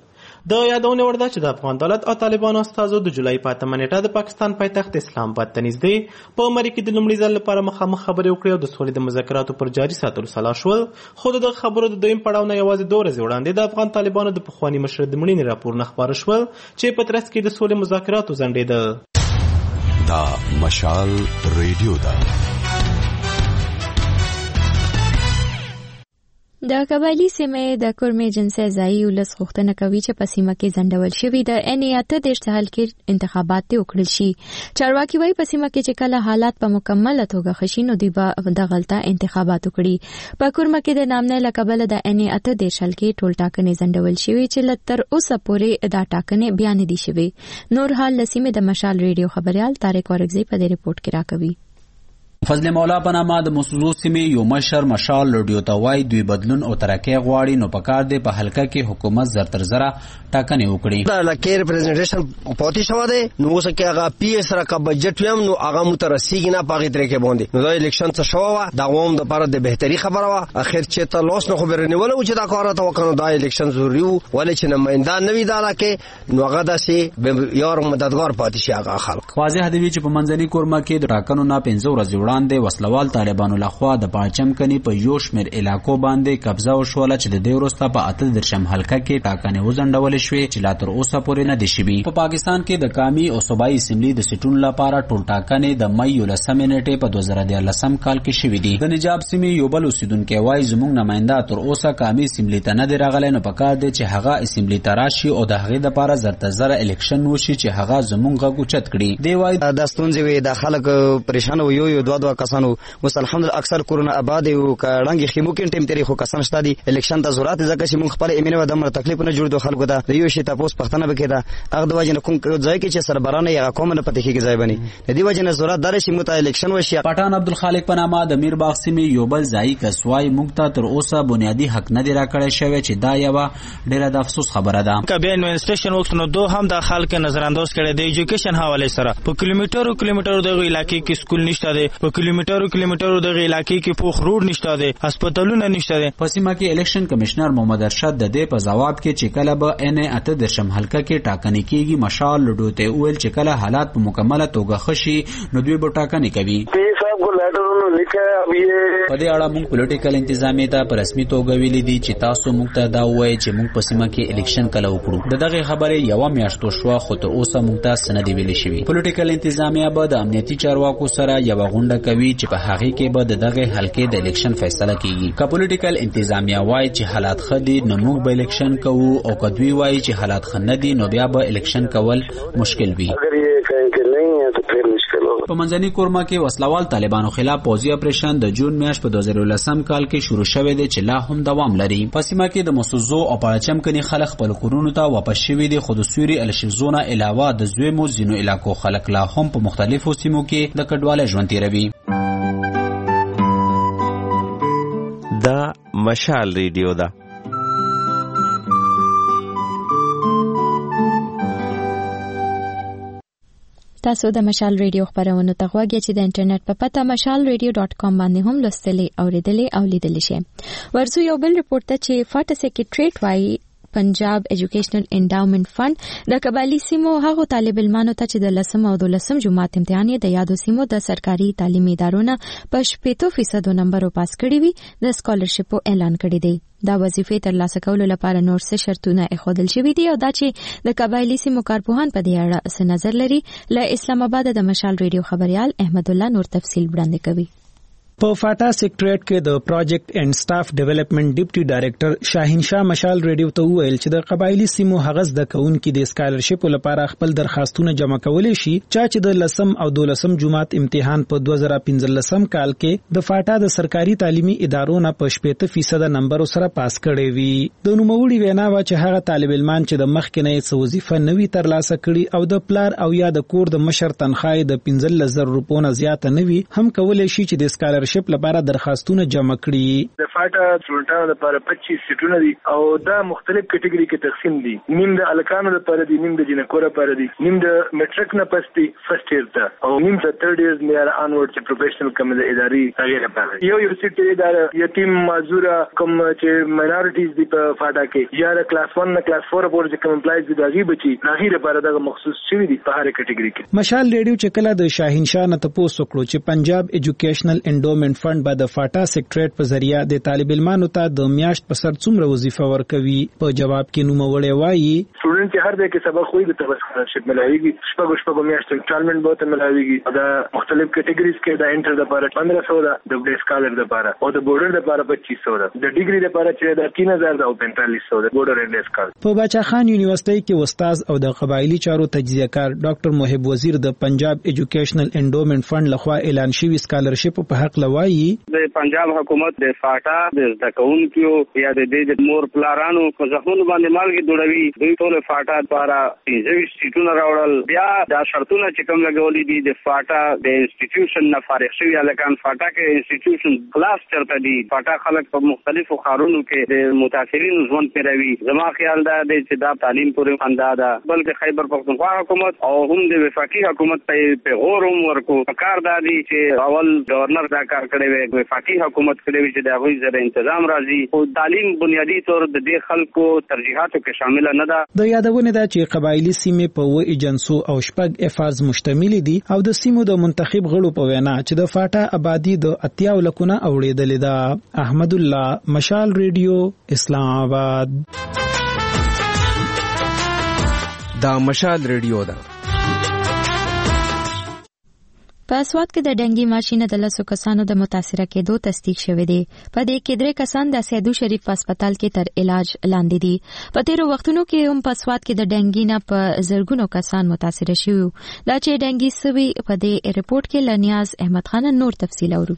د یادونه وړ ده چې د افغان دولت او طالبانو استازو د جولای په 8 نیټه د پاکستان پایتخت اسلام آباد ته نږدې په امریکا کې د لومړي ځل لپاره مخامخ خبرې وکړې او د سولې د مذاکراتو پر جاري ساتلو سلا شول. خو د خبرو د دویم پړاو نه یوازې 2 ورځې وړاندې د افغان طالبانو د پخواني مشر د مړینې راپورونه خپاره شول چې په ترڅ کې د سولې مذاکراتو ځنډېده. دا مشال ریډیو ده. د قبایلی سیمې د کورمې جنسي ځای ولس غوښتنه کوي چې په سیمه کې ځنډول شوی د انیات د اشتعال کې انتخابات وکړل شي. چارواکي وايي په سیمه کې چې کله حالات په مکمله توګه خشي نو دوی به د غلطه انتخابات وکړي. په کورمه کې د نامنه لقبل د انیات د اشتعال کې ټول ټاکنې ځنډول شوی چې لتر اوسه پورې دا ټاکنې بیان دي شوی. نور حال لسیمه د مشال ریډیو خبريال طارق اورګزی په دې ریپورت کې راکوي. فضل مولا په نامه د مسعود سیمې یو مشر مشال ریډیو ته وایي دوی بدلون او ترقی غواړي نو پکار دی په حلقه کې حکومت زر تر زره ټاکنې وکړي. دا لکه ریپرزنټیشن پاتې شو دی نو اوس کې هغه پی اس را کا بجټ ویم نو هغه مترسیږي نه پاغي ترې کې باندې نو دا الیکشن څه شو دا قوم د لپاره د بهتري خبره وا اخر چې ته لاس نه خبر نه ولو چې دا کار ته وکړو دا الیکشن ضروري وو ولې چې نمائنده نوی دا لکه نو هغه داسې یار مددگار پاتې شي هغه خلک. واضح دی چې په منځني کورما کې د ټاکنو نه 15 ورځې وړاندې وسلوال طالبانو لخوا د پاچم کني په یو شمېر علاقو باندې قبضه وشول چې د دې وروسته په 8 حلقه کې ټاکنې وځنډول شوې چې لا تر اوسه پورې نه دي شوي. په پاکستان کې د قومي او صوبایي اسمبلی د سیټونو لپاره ټول ټاکنې د مې 11 نیټې په 2013 کال کې شوې دي. د نجاب سیمې یو بل اوسیدونکو وایي زموږ نماینده تر اوسه قومي اسمبلی ته نه دی راغلی نو پکار دی چې هغه اسمبلی ته راشي او د هغې لپاره زرتزره الیکشن وشي چې هغه زموږ غږ اوچت کړي. دی وایي د ستونزې وي د خلک پریشان یو دوه کسانو وس الحمدلله اکثر کورونه آباد او کړنګ خیمو کې ټیم تاریخ کسان شته دي الیکشن ته ضرورت ځکه چې موږ خپل امینه و د مر تکلیف نه جوړ د خلکو ته یو شی تاسو پښتنه وکړه هغه د وجه نه کوم ځای کې چې سربرانه یا کوم نه پته کېږي ځای بني د دې وجه نه ضرورت دار شي مت الیکشن وشي. پټان عبدالخالق په نامه د میرباغ سیمې یو بل ځای کسوای موږ ته تر اوسه بنیادی حق نه دی راکړی شوی چې دا یو ډیره د افسوس خبره ده. کبه انویسټیشن وخت نو دوه هم د خلک نظر انداز کړي د ایجوکیشن حواله سره په کیلومترو د علاقې کې سکول نشته دی په کیلومترو د علاقې کې پوخ روډ نشته دی هسپتالونه نشته دی. په سیمه کې الیکشن کمشنر محمد ارشد د دې په جواب کې چې کله به ان 8 حلقه کې ټاکنې کیږي مشال لډو ته ویل چې کله حالات په مکمله توګه خشي نو دوی به ټاکنې کوي. په دې اړه موږ پولیټیکل انتظامیه ته په رسمي توګه ویلي دي چې تاسو موږ ته دا وایي چې موږ په سیمه کې الیکشن کله وکړو. دغه خبرې یو میاشت شو خو تر اوسه موږ ته سند ویلي شوی. پولیټیکل انتظامیه به د امنیتي چارواکو سره یو غونډه کوي چې په هغه کې به دغه حلقې د الیکشن فیصله کیږي. که پولیټیکل انتظامیه وایي چې حالات خدي نو موږ به الیکشن کوو او که دوی وایي چې حالات خندي نو بیا به الیکشن کول مشکل وي. په منځني کورما کې وسلوال طالبانو خلاف پوځي اپریشن د جون میاشت په 2013 کال کې شروع شوی دی چې لا هم دوام لري. په سیمه کې د مسوزو او پاچم کني خلک خپل کورونو ته واپس شوي دي خو د سوري الشزونه علاوه د زویمو ځینو علاقو خلک لا هم په مختلفو سیمو کې د کډواله ژوند تیروي. دا مشال ریډیو ده. تاسو د مشال ریډیو خبرونه ته غواړئ چې د انټرنیټ په پته mashalradio.com باندې هم لوستلې او لیدلې شئ. ورسو یو بل رپورټ ته چې فاټ سیکریټریټ وايي پنجاب ایجوکیشنل انډاومنت فند د قبایلی سیمو هغو طالب علمانو ته چې د 10 او 12 جماعت امتحان د یادو سیمو د سرکاري تعلیمي ادارونو په 80% نمبر پاس کړي وي د سکالرشپ اعلان کړی دی. دا وظیفې ترلاسه کولو لپاره نور څه شرطونه ایښودل شوي دي او دا چې د قبایلی سیمو کارپوهان په دې اړه څه نظر لري له اسلام آباد د مشال ریډیو خبريال احمد الله نور تفصیل وړاندې کوي. په فاټا سیکریټریټ کې د پروجیکټ اینڈ سټاف ډیولپمنٹ ډیپټي ډایریکټر شاهین شاه مشال ریډیو ته ویل چې د قبایلی سیمو هغه د کونکو د سکالرشپ لپاره خپل درخواستونه جمع کولای شي چې د 10 او 12 جماعت امتحان په 2015 کال کې د فاټا د سرکاري تعلیمي ادارو نه په 80% نمبر سره پاس کړي وي. د نوموړي وینا وا چې هغه طالب علمان چې د مخکنه څه وظیفه نوي ترلاسه کړي او د پلار او یا د کور د مشر تنخواه د 15000 روپیو نه زیات نه وي هم کولای شي چې د سکالرشپ سکالرشپ لپاره درخواستونه جمع کړي. د فاټا سټوډنټانو لپاره 25 سیټونه دي او دا مختلف کټګوري کې تقسیم دي. نیم د الکانو لپاره دي، نیم د جنکو لپاره دي، نیم د میټریک نه پس دي فرست ایئر ته، او نیم د تھرد ایئر نه انورډ چې پروفیشنل کوم د اداري هغه لپاره. یو سیټ د یتیم معذوره کوم چې ماینورټیز دي په فاټا کې، یا د کلاس 1 نه کلاس 4 پورې کوم امپلایز دي دغه بچي هغه لپاره دغه مخصوص شوی دي په هر کټګوري کې. مشال ریډیو چې کله د شاهین شاه نه تاسو وکړو چې پنجاب ایجوکیشنل انډومنت فند به د فاټا سیکریټریټ په ذریعہ د طالب علمانو ته د میاشت په سر څومره وظیفه ورکوي. په جواب کې نوموړی وایي سټوډنټ چې هر ځای کې سبق وایي د سکالرشپ ملایوي، شپږ میاشتې انسټالمنٹ به ته ملایوي. دا مختلف کټګوریز کې د انټر لپاره 1500 ده، د ډے سکالر لپاره او د بورډر لپاره 2500 ده، د ډیګري لپاره چې د 3000 ده او 4500 ده بورډر اینډ سکالر. په باچا خان یونیورسيټي کې استاد او د قبایلی چارو تجزیه کار ډاکټر محب وزیر د پنجاب ایجوکیشنل انډومنت فند لخوا اعلان شوی سکالرشپ په حق لوایي د پنجاب حکومت د فاټا د زدکونکو یا د مور پلارانو په ځخونو باندې مالګي دوړوي. دوی ټول فاټا لپاره 23 سیټونه راوړل. بیا دا شرطونه چې کوم لګولې دي د فاټا د انسټیټیوشن نه فارغ شوی الکان فاټا کې انسټیټیوشن خلاص چرته دي. فاټا خلک په مختلفو خارونو کې د متاثرین ژوند پیروي. زما خیال دا دی چې دا تعلیم پورې اندازه بلکې خیبر پختونخوا حکومت او هم د وفاقي حکومت په غور ورکو کار دا دی چې اول گورنر دا کار کړی وي، وفاقي حکومت کړی وي چې دا غوي زره تنظیم راځي او تعلیم بنیادی طور د دې خلکو ترجیحاتو کې شامل نه ده. د یادونه ده چې قبایلی سیمې په 2 ایجنسو او 8 افاز مشتمل دي او د سیمو د منتخب غړو په وینا چې د فاټا آبادی د 80 لکونه اوړېدلې ده. احمد الله، مشال ریډیو، اسلام آباد. دا مشال ریډیو ده. په اسواد کې د ډنګي ماشینه د 100 کسانو د متاثره کېدو تصدیق شوې دي. په دې کې 3 کسان د سیدو شریف هسپتال کې تر علاج لاندې دي. په تیرو وختونو کې هم په اسواد کې د ډنګي نه په زرګونو کسان متاثره شوي. دا چې ډنګي سوي په دې ریپورت کې لنیاز احمد خان نور تفصیل اورو.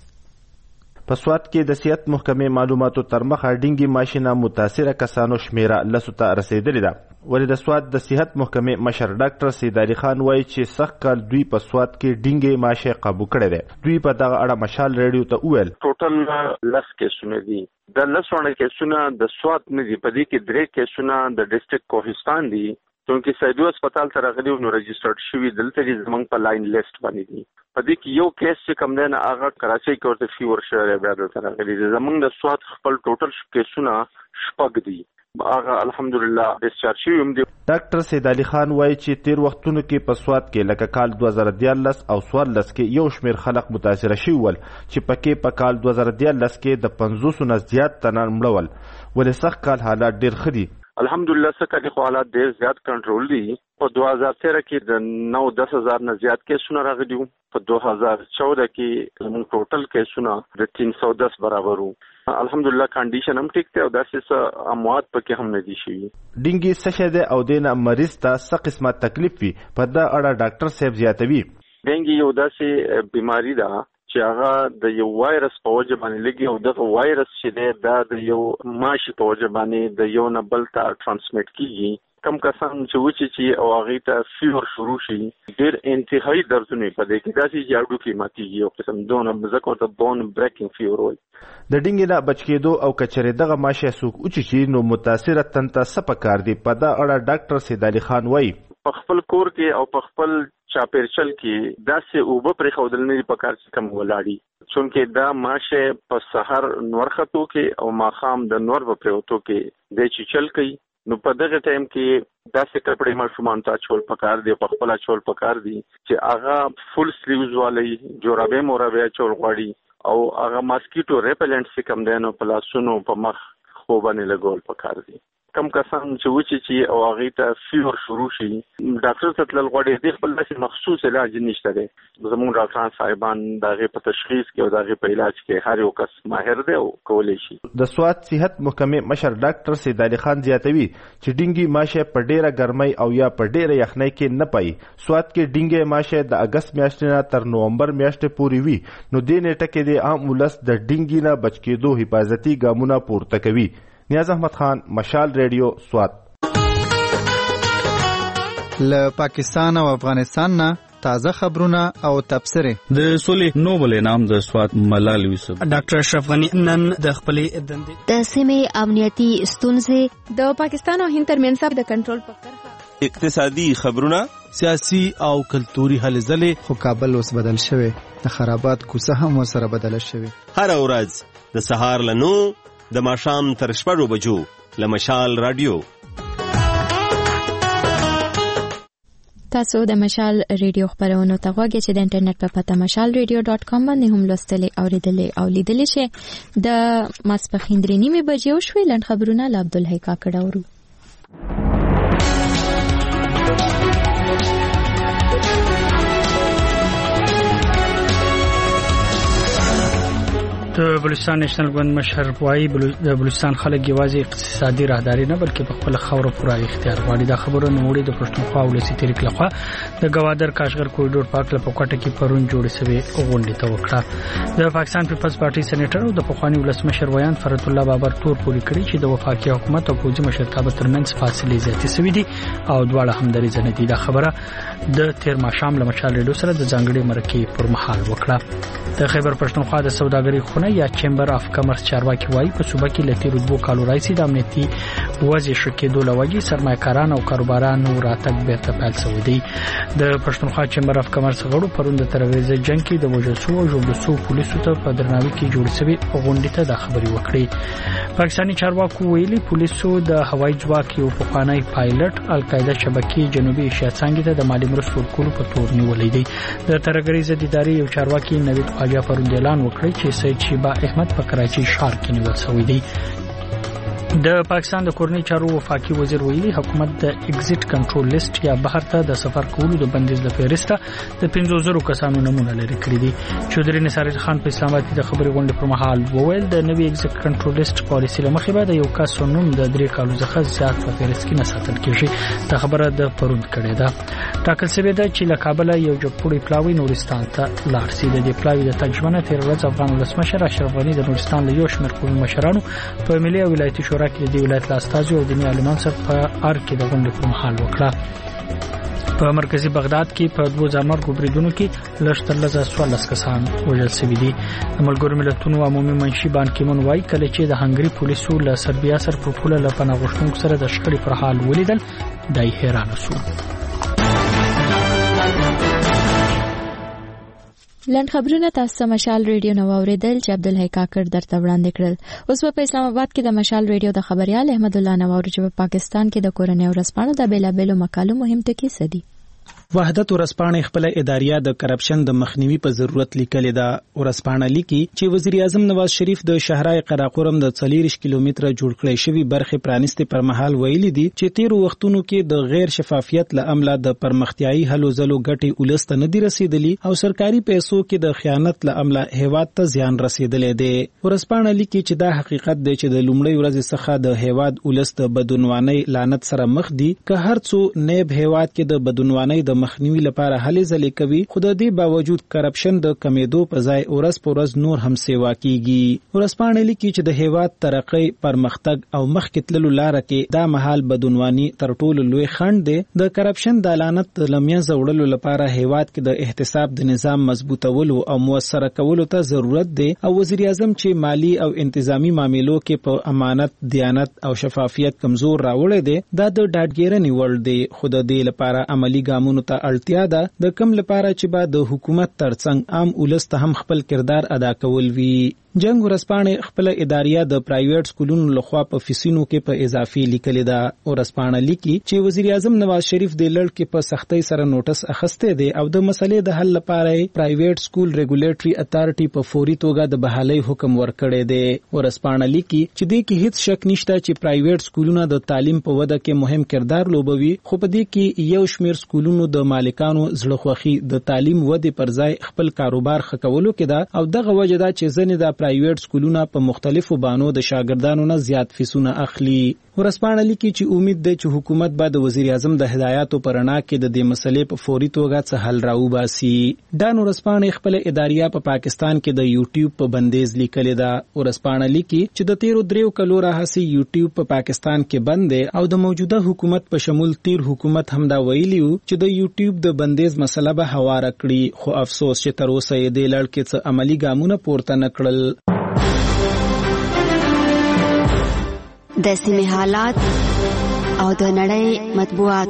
په سواد کې د صحت محکمې معلوماتو تر مخه ډنګي ماشینه متاثره کسانو شمیره 100 ته رسیدلې ده. ولې د سواد د صحت محکمې مشر ډاکټر سید علي خان وایي چې سخت کال دوی په سواد کې ډینګي ماشه قابو کړی دی. دوی په دغه اړه مشال ریډیو ته وویل ټوټل 10 کیسونه دي. د 10 کیسونه د سواد نه دي، په دې کې 3 کیسونه د ډسټریکټ کوهستان دي. چونکې سیدو هسپتال ته راغلي نو رجسټرډ شوي دلته دي زمونږ په لاین لیست باندې دي. په دې کې یو کیس چې کوم دی نه هغه کراچۍ کې ورته فیور شوی بیا دلته راغلي دي. زمونږ د سواد خپل ټوټل کیسونه 6 دي. هغه الحمدلله ډیسچارج شوی هم دي. ډاکټر سید علي خان وایي چې تیر وختونو کې په سواد کې لکه کال 2014 او 14 کې یو شمیر خلک متاثره شوي ول چې پکې په کال 2014 کې د 500 نه زیات تنه مړه ول. ولې سخت کال حالات ډیر ښه دي. الحمدلله څخه خو حالات ډیر زیات کنټرول دي. په 2013 کې د 9-10 هزار نه زیات کیسونه راغلي. په 2014 کې موږ ټوټل کیسونه د 310 برابر وو. الحمدلله کنډیشن هم ټیک دی او داسې اموات پکې هم نه دي شوي. ډینګي څه شی دی او دینه مریض ته څه قسمه تکلیف وي په دا اړه ډاکټر صاحب زیاتوي. ډینګي یو داسې بیماری ده چې هغه د یو وایرس په وجه باندې لګي او دغه وایرس چې دی دا د یو ماشي په وجه باندې د یو نه بل ته ټرانسمیټ کیږي. کم کسان چې وچی چې او هغه ته فیور شروع شي ډېر انتهایی دردونه په دې کې داسې جاړو کې ماتيږي او قسم دونه مزکو ته بون بریکینګ فیور وي. د ډینګي نه بچ کېدو او کچره دغه ماشه سوق اوچی چې نو متاثره تنته سپکار دی. په دا اړه ډاکټر سید علي خان وایي په خپل کور کې او په خپل چاپیرچل کې داسې اوبه پرې خودل نه په کار چې کم ولاړی. چونکه دا ماشه په سحر نور خطو کې او ماخام د نور په پروتو کې د چچل کوي. نو په دغه ټایم کې داسې کپړې ماشومان ته چول پکار دی، په خپل چول پکار دی چې هغه فل سلیوز والی جورابې مورابې چول غواړي او هغه ماسکیټو ریپلنټ چې کوم دی نو په لاسونو په مخ خو باندې لګول پکار دی. کم کسان چې وچی چې او هغه ته فیور شروع شي ډاکټر ته تلل غواړي د خپل داسې مخصوص علاج نشته دی. زموږ ډاکټران صاحبان دغه په تشخیص کې او دغه په علاج کې هر یو کس ماهر دی او کولی شي. د سواد صحت محکمې مشر ډاکټر سید علي خان زیاتوي چې ډینګي ماشه په ډیره ګرمۍ او یا په ډیره یخنۍ کې نه پي. سواد کې ډینګي ماشه د اگست میاشتې نه تر نومبر میاشتې پورې وي. نو دې نیټه کې د عام ولس د ډینګي نه بچ کېدو حفاظتي ګامونه پورته کوي. نیاز احمد خان، مشال ریډیو، سواد. له پاکستان او افغانستان نه تازه خبرونه او تبصره. د سولې نوبل انعام د سوات ملال یوسف. ډاکټر اشرف غنی نن د خپلې دندې د سیمې امنیتي ستونزې د پاکستان او هند ترمنځ د کنټرول په کرښه اقتصادي خبرونه، سیاسي او کلتوري هلې ځلې. خو کابل اوس بدل شوی، د خرابات کوڅه هم ورسره بدله شوی. هر ورځ د سهار له 9 د ماښام تر 6 بجو له مشال رادیو. تاسو د مشال ریډیو خبرونو ته غواړئ چې د انټرنیټ په پته mashalradio.com باندې هم لوستلی اوریدلی او لیدلی شئ. د ماسپښین 3:30 بجې وشوې. لنډ خبرونه له عبدالحی کاکړ اورو. د بلوچستان نېشنل ګوند مشر وایي د بلوچستان خلک یوازې اقتصادي راهداري نه بلکې په خپل خاور پوره اختیار غواړي. دا خبره نوړي د پښتونخوا ولسی تحریک لخوا د گوادر کاشغر کوریډور پارک په کوټه کې پرون جوړ شوی غونډه ته وکړه. د پاکستان پیپلز پارټي سېنیټر او د پخوانی ولسمشر ویان فرت الله بابر تور پوری کړی چې د وفاقي حکومت او پوځي مشرتابه ترمنځ فاصله زیاتې شوې دي او دواړه همدري ځنه دي. دا خبره د تیر ماښام له مشال ریډیو سره د ځانګړي مرکې پر مهال وکړه. د خیبر پښتونخوا د سوداګرۍ خونه یا چیمبر اف کمرس چارواکي وایي په صوبه کې لته رتبو کالو راځي د امنیتي وضع شکېدو لوګي سرمایه‌کاران او کاروبارانو راتګ بیرته پیل شوی دی. د پښتونخوا چیمبر اف کمرس غړو پروند ترویز جنگ کې د وجلسو او جوړسو پولیسو ته په درناوي کې جوړ شوی غونډه ته د خبري وکړي. پاکستاني چارواکو ویلي پولیسو د هوایي ځواک یو پخوانی پایلټ القاعده شبکې جنوبي ایشیا څنګه د مالی مرستو ورکولو په تور نیولې دي. د ترګری زديداري یو چارواکي نوید خواجه پروند اعلان وکړ چې سید شیبا احمد په کراچي ښار کې نیول شوی دی. د پاکستان د کورنۍ چارو وفاقي وزیر ویلي حکومت د ایگزیټ کنټرول لیست یا بهر ته د سفر کولو د بندیز د فهرسته د 50,000 کسانو نمونه لري کړی دي. چودري نثار خان په اسلام آباد کې د خبري غونډې پر مهال وویل د نوي ایگزیټ کنټرول لیست پالیسي له مخې به د یو کس نوم د 3 کالو څخه زیات په فهرست کې نه ساتل کیږي. دا خبره د پروند کړې ده. ټاکل شوی ده چې له کابل یو جوړپوړی پلاوی نورستان ته لاړ شي. د دې پلاوی د ترجمه تیر ورځ افغان ولسمشر اشرف غنی د نورستان له یو شمېر قومي مشرانو په ملي او ولایتي شورا کې د ولایت استازو او دیني عالمان سره په ار کې د غونډې پر مهال وکړه. په مرکزی بغداد کې په 2000 ګوبریدونو کې لږ تر لږه 14 کسان وژل شوي دي. د ملګرو ملتونو عمومي منشي بان کیمون وايي کله چې د هنګري پولیسو له سربیا سره په پوله له پناه غوښتونکو سره د شخړې پر حال ولیدل دای حیران شو. لنډ خبرونه تاسو مشال ریډیو نو اوریدل چې عبدالحی کاکړ درته وړاندې کړل. اوس په اسلام آباد کې د مشال ریډیو د خبريال احمد الله نوور چې په پاکستان کې د کورنۍ ورځپاڼو د بیلابېلو مقالو مهم ټکي سدي. وحدت ورځپاڼه خپل اداریه د کرپشن د مخنیوي په ضرورت لیکلې ده. ورځپاڼه لیکي چې وزیر اعظم نواز شریف د شهرای قراقرم د 40 کیلومتره جوړ کړی شوی برخه پرانیستي پر مهال ویلي دي چې تیر وختونو کې د غیر شفافیت لامله د پرمختیايي هلو ځلو ګټي ولست نه دي رسیدلي او سرکاري پیسو کې د خیانت لامله هیواد ته زیان رسیدلې دي. ورځپاڼه لیکي چې دا حقیقت دی چې د لومړی ورځ څخه د هیواد ولست بدونواني لعنت سره مخ دي که هر څو نیب هیواد کې د بدونواني د مخنیوي لپاره هلې ځلې کوي خو د دې باوجود کرپشن د کمیدو په ځای ورځ په ورځ نور هم سیوا کیږي. ورځپاڼه لیکي چې د هیواد ترقی پرمختګ او مخکې تللو لاره کې دا مهال بدعنواني تر ټولو لوی خنډ دی. د کرپشن د لعنت لمنځه وړلو لپاره هیواد کې د احتساب د نظام مضبوطولو او موثره کولو ته ضرورت دی او وزیر اعظم چې مالی او انتظامی معاملو کې په امانت، دیانت او شفافیت کمزور راوړی دی دا د ډاډګیرنې وړ دی. خو د دې لپاره عملی ګامونو ته اړتیا ده د کم لپاره چې با د حکومت ترڅنګ عام ولست هم خپل کردار ادا کول وی. جنگ ورځپاڼه خپل اداریه د پرایویټ سکولونو لخوا په فیسینو کې په اضافي لیکلې ده. ورځپاڼه لیکي چې وزیر اعظم نواز شریف د لړ کې په سختۍ سره نوټس اخسته دي او د مسلې د حل لپاره پرایویټ سکول ریګولیټري اتارټي په فوري توګه د بحالۍ حکم ورکړی دی. ورځپاڼه لیکي چې د کې هیڅ شک نشته چې پرایویټ سکولونه د تعلیم په وده کې مهم کردار لوبوي خو په دې کې یو شمېر سکولونو د مالکانو زړه خوخي د تعلیم وده پر ځای خپل کاروبار خکولو کې ده او دغه وجه ده چې ځنې د پرایویټ سکولونه په مختلفو بانو د شاګردانو نه زیات فیسونه اخلي. ورسپانه لیکي چې امید ده چې حکومت به د وزیر اعظم د هدایاتو پر رڼا کې د دې مسلې په فوري توګه څه حل راوباسي. ډان ورسپانه خپل اداریه په پاکستان کې د یوټیوب په بندیز لیکلې ده. ورسپانه لیکي چې د 13 کلو راهسي یوټیوب په پاکستان کې بند دی او د موجوده حکومت په شمول تیر حکومت هم دا ویلیو چې د یوټیوب د بندیز مسله به هواره کړي، خو افسوس چې تر اوسه یې د لړ کې څه عملی ګامونه پورته نه کړل. د سیمې حالات او د نړۍ مطبوعات.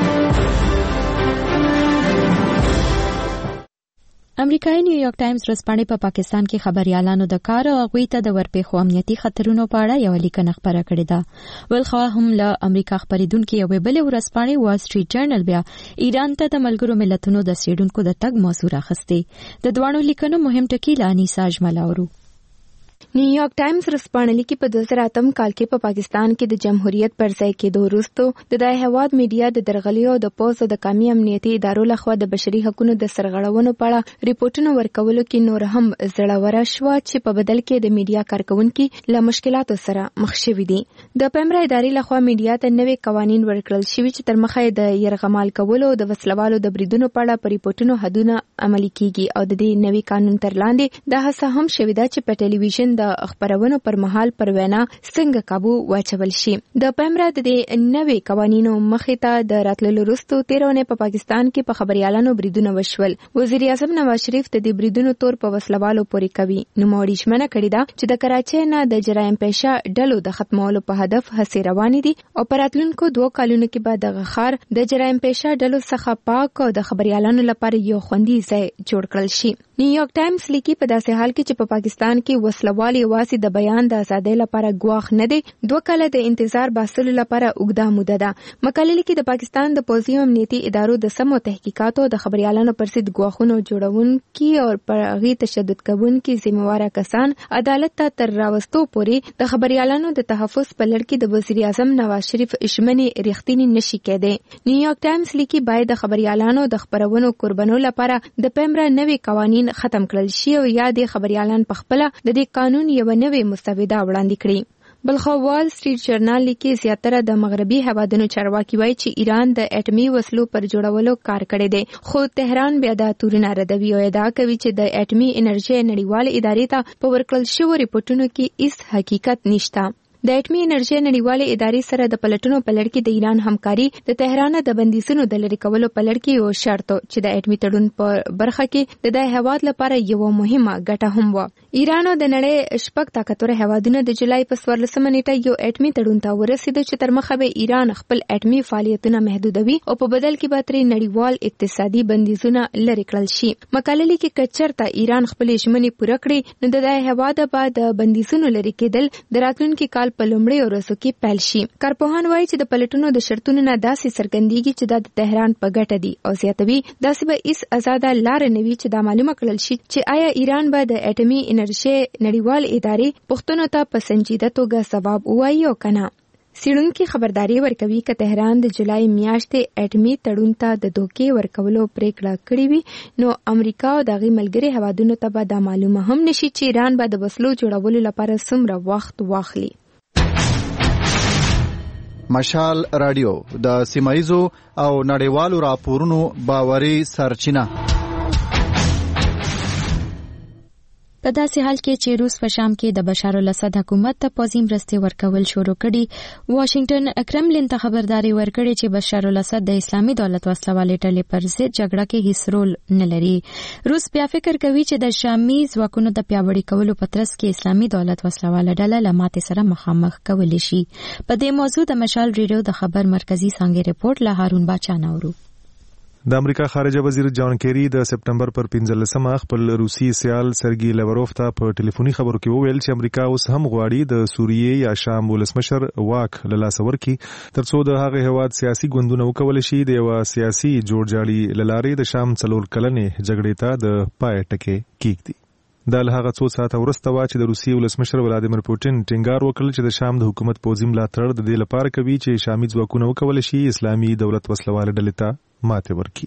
امریکایي نیویارک ټایمز ورځپاڼې په پاکستان کې خبريالانو د کار او هغوی ته د ورپېښو امنیتي خطرونو په اړه یو لیکنه خپره کړې ده. ولخوا هم له امریکا خبرېدونکې یوې بلې ورځپاڼې وال سټریټ جرنل بیا ایران ته د ملګرو ملتونو د څېړونکو د تګ موضوع راخستې. د دواړو لیکنو مهم ټکي له انیسا اجمل اورو. نیویارک ټایمز ورځپاڼه لیکي په 2008 کال کې په پاکستان کې د جمهوریت پر ځای کېدو وروسته د هیواد میډیا د درغلیو د پوز او د قومي امنیتي ادارو لخوا د بشري حقوقو د سرغړونو په اړه ریپورتونه ورکولو کې نور هم زړوره شو چې په بدل کې د میډیا کارکونکو له مشکلاتو سره مخ شوي دي. د پیمرا ادارې لخوا میډیا ته نوي قوانين ورکړل شوي چې تر مخه د يرغمال کولو د وسلوالو د بریدونو په اړه په ریپورتونو حدونه عملي کیږي او د دې نوي قانون تر لاندې د هڅه هم شوي ده چې په ټلویزیون د خبرونو پر مهال پر وینا څنګه قابو واچول شي. د پیمرا د دې نوي قوانینو مخې ته د راتللو وروسته 13 په پاکستان کې په خبريالانو بریدونه وشول. وزیر اعظم نواز شریف د دې بریدونو تور په وسلوالو پورې کوي. نو موړي شمنه کړی دا چې د کراچۍ نه د جرایم پیشه ډلو د ختمولو په هدف هڅې روانې دي او په راتلونکو 2 کالونو کې به د غخار د جرایم پیشه ډلو څخه پاک او د خبريالانو لپاره یو خوندي ځای جوړ کړل شي. نیویارک ټایمز لیکي په داسې حال کې چې په پاکستان کې وسلوالي واسي د بیان د ازادۍ لپاره ګواښ نه دی، 2 کاله د انتظار باسلو لپاره اوږده موده ده. مقاله لیکي د پاکستان د پوځي امنیتي ادارو د سمو تحقیقاتو د خبريالانو پر ضد ګواښونو جوړونکي او پر هغه تشدد کوونکي ذمہوار کسان عدالت ته تر راوستو پورې د خبريالانو د تحفظ په لړ کې د وزیر اعظم نواز شریف اشمنې رښتینی نشي کېدی. نیویارک ټایمز لیکي باید د خبريالانو د خبرونو قربانو لپاره د پیمرا نوي قوانين ختم کړل شي او یا د خبريالان په خپل د دې قانون یو نوې مسوده وړاندې کړي. بلخو وال سټریټ جرنال لیکي زیاتره د مغربي هوادونو چارواکي وایي چې ایران د اټومي وسلو پر جوړولو کار کړی دی، خو تهران بیا دا تورونه ردوي او ادعا کوي چې د اټومي انرژي نړیوال ادارې ته په ورکړل شویو ریپورتونو کې هیڅ حقیقت نشته. د اټومي انرژي نړیوالې ادارې سره د پلټنو په لړ کې د ایران همکاري د تهران د بندیزونو د لرې کولو په لړ کې یو شرط چې د اټومي تړون په برخه کې د هیواد لپاره یو مهمه ګټه هم و. ایران د نړۍ شپږ طاقتور هیوادونو د جولای په 14 نیټه یو اټومي تړون ته ورسېد چې تر مخه به ایران خپل اټومي فعالیتونه محدودوي او په بدل کې به ترې نړیوال اقتصادي بندیزونه لرې کړل شي. مقاله لیکي کچرته ایران خپل ژمنې پوره کړي نو د هیواد بعد بندیزونو لرې کېدل د راتلونکي کال په لومړي ورځو کې پیل شي. کارپوهان وایي چې د پلټنو د شرطونو نه داسې څرګندېږي چې دا د تهران په ګټه دي او زیاتوي داسې به هیڅ آزاده لار نه وي چې دا معلومه کړل شي چې آیا ایران به د اټومي انرژي نړیوال ادارې پوښتنو ته په سنجیده توګه ځواب ووایي او کنه. څېړونکي خبرداري ورکوي چې تهران د جولای میاشتې اټومي تړون ته د دوکې ورکولو پریکړه کړې وي نو امریکا او د هغې ملګري هیوادونو ته به دا معلومه هم نشي چې ایران به د وسلو جوړولو لپاره څومره وخت واخلي. مشال رادیو د سیمایزو او نړیوالو راپورونو باوري سرچینه. په داسې حال کې چې روس په شام کې د بشار الاسد حکومت ته پوځي مرستې ورکول شروع کړي، واشنگټن کرملین ته خبرداري ورکړې چې بشار الاسد د اسلامي دولت وسلوالې ډلې پر ضد جګړه کې هیڅ رول نه لري. روس بیا فکر کوي چې د شامي ځواکونو د پیاوړي کولو په ترڅ کې اسلامي دولت وسلواله ډله له ماتې سره مخامخ کولی شي. په دې موضوع د مشال ریډیو د خبر مرکزی څانګې رپورت له هارون باچا نورو. د امریکا خارجه وزیر جان کیری د سپټمبر پر 15 خپل روسي سیال سرګي لیوروف ته په ټلیفوني خبرو کې وویل چې امریکا اوس هم غواړي د سوریې یا شام ولسمشر واک له لاسه ورکړي ترڅو د هغه هیواد سیاسي ګوندونه وکول شي د یو سیاسي جوړجاړي للارې د شام 4 کلنې جګړې ته د پای ټکی کېږدي. دا له هغه څو ساعته وروسته وا چې د روسي ولسمشر ولادیمیر پوتین ټینګار وکړ چې د شام د حکومت پوځي ملاتړ د دې لپاره کوي چې شامي ځواکونه وکول شي اسلامي دولت وسلواله ډلې ته ماته ورکړي.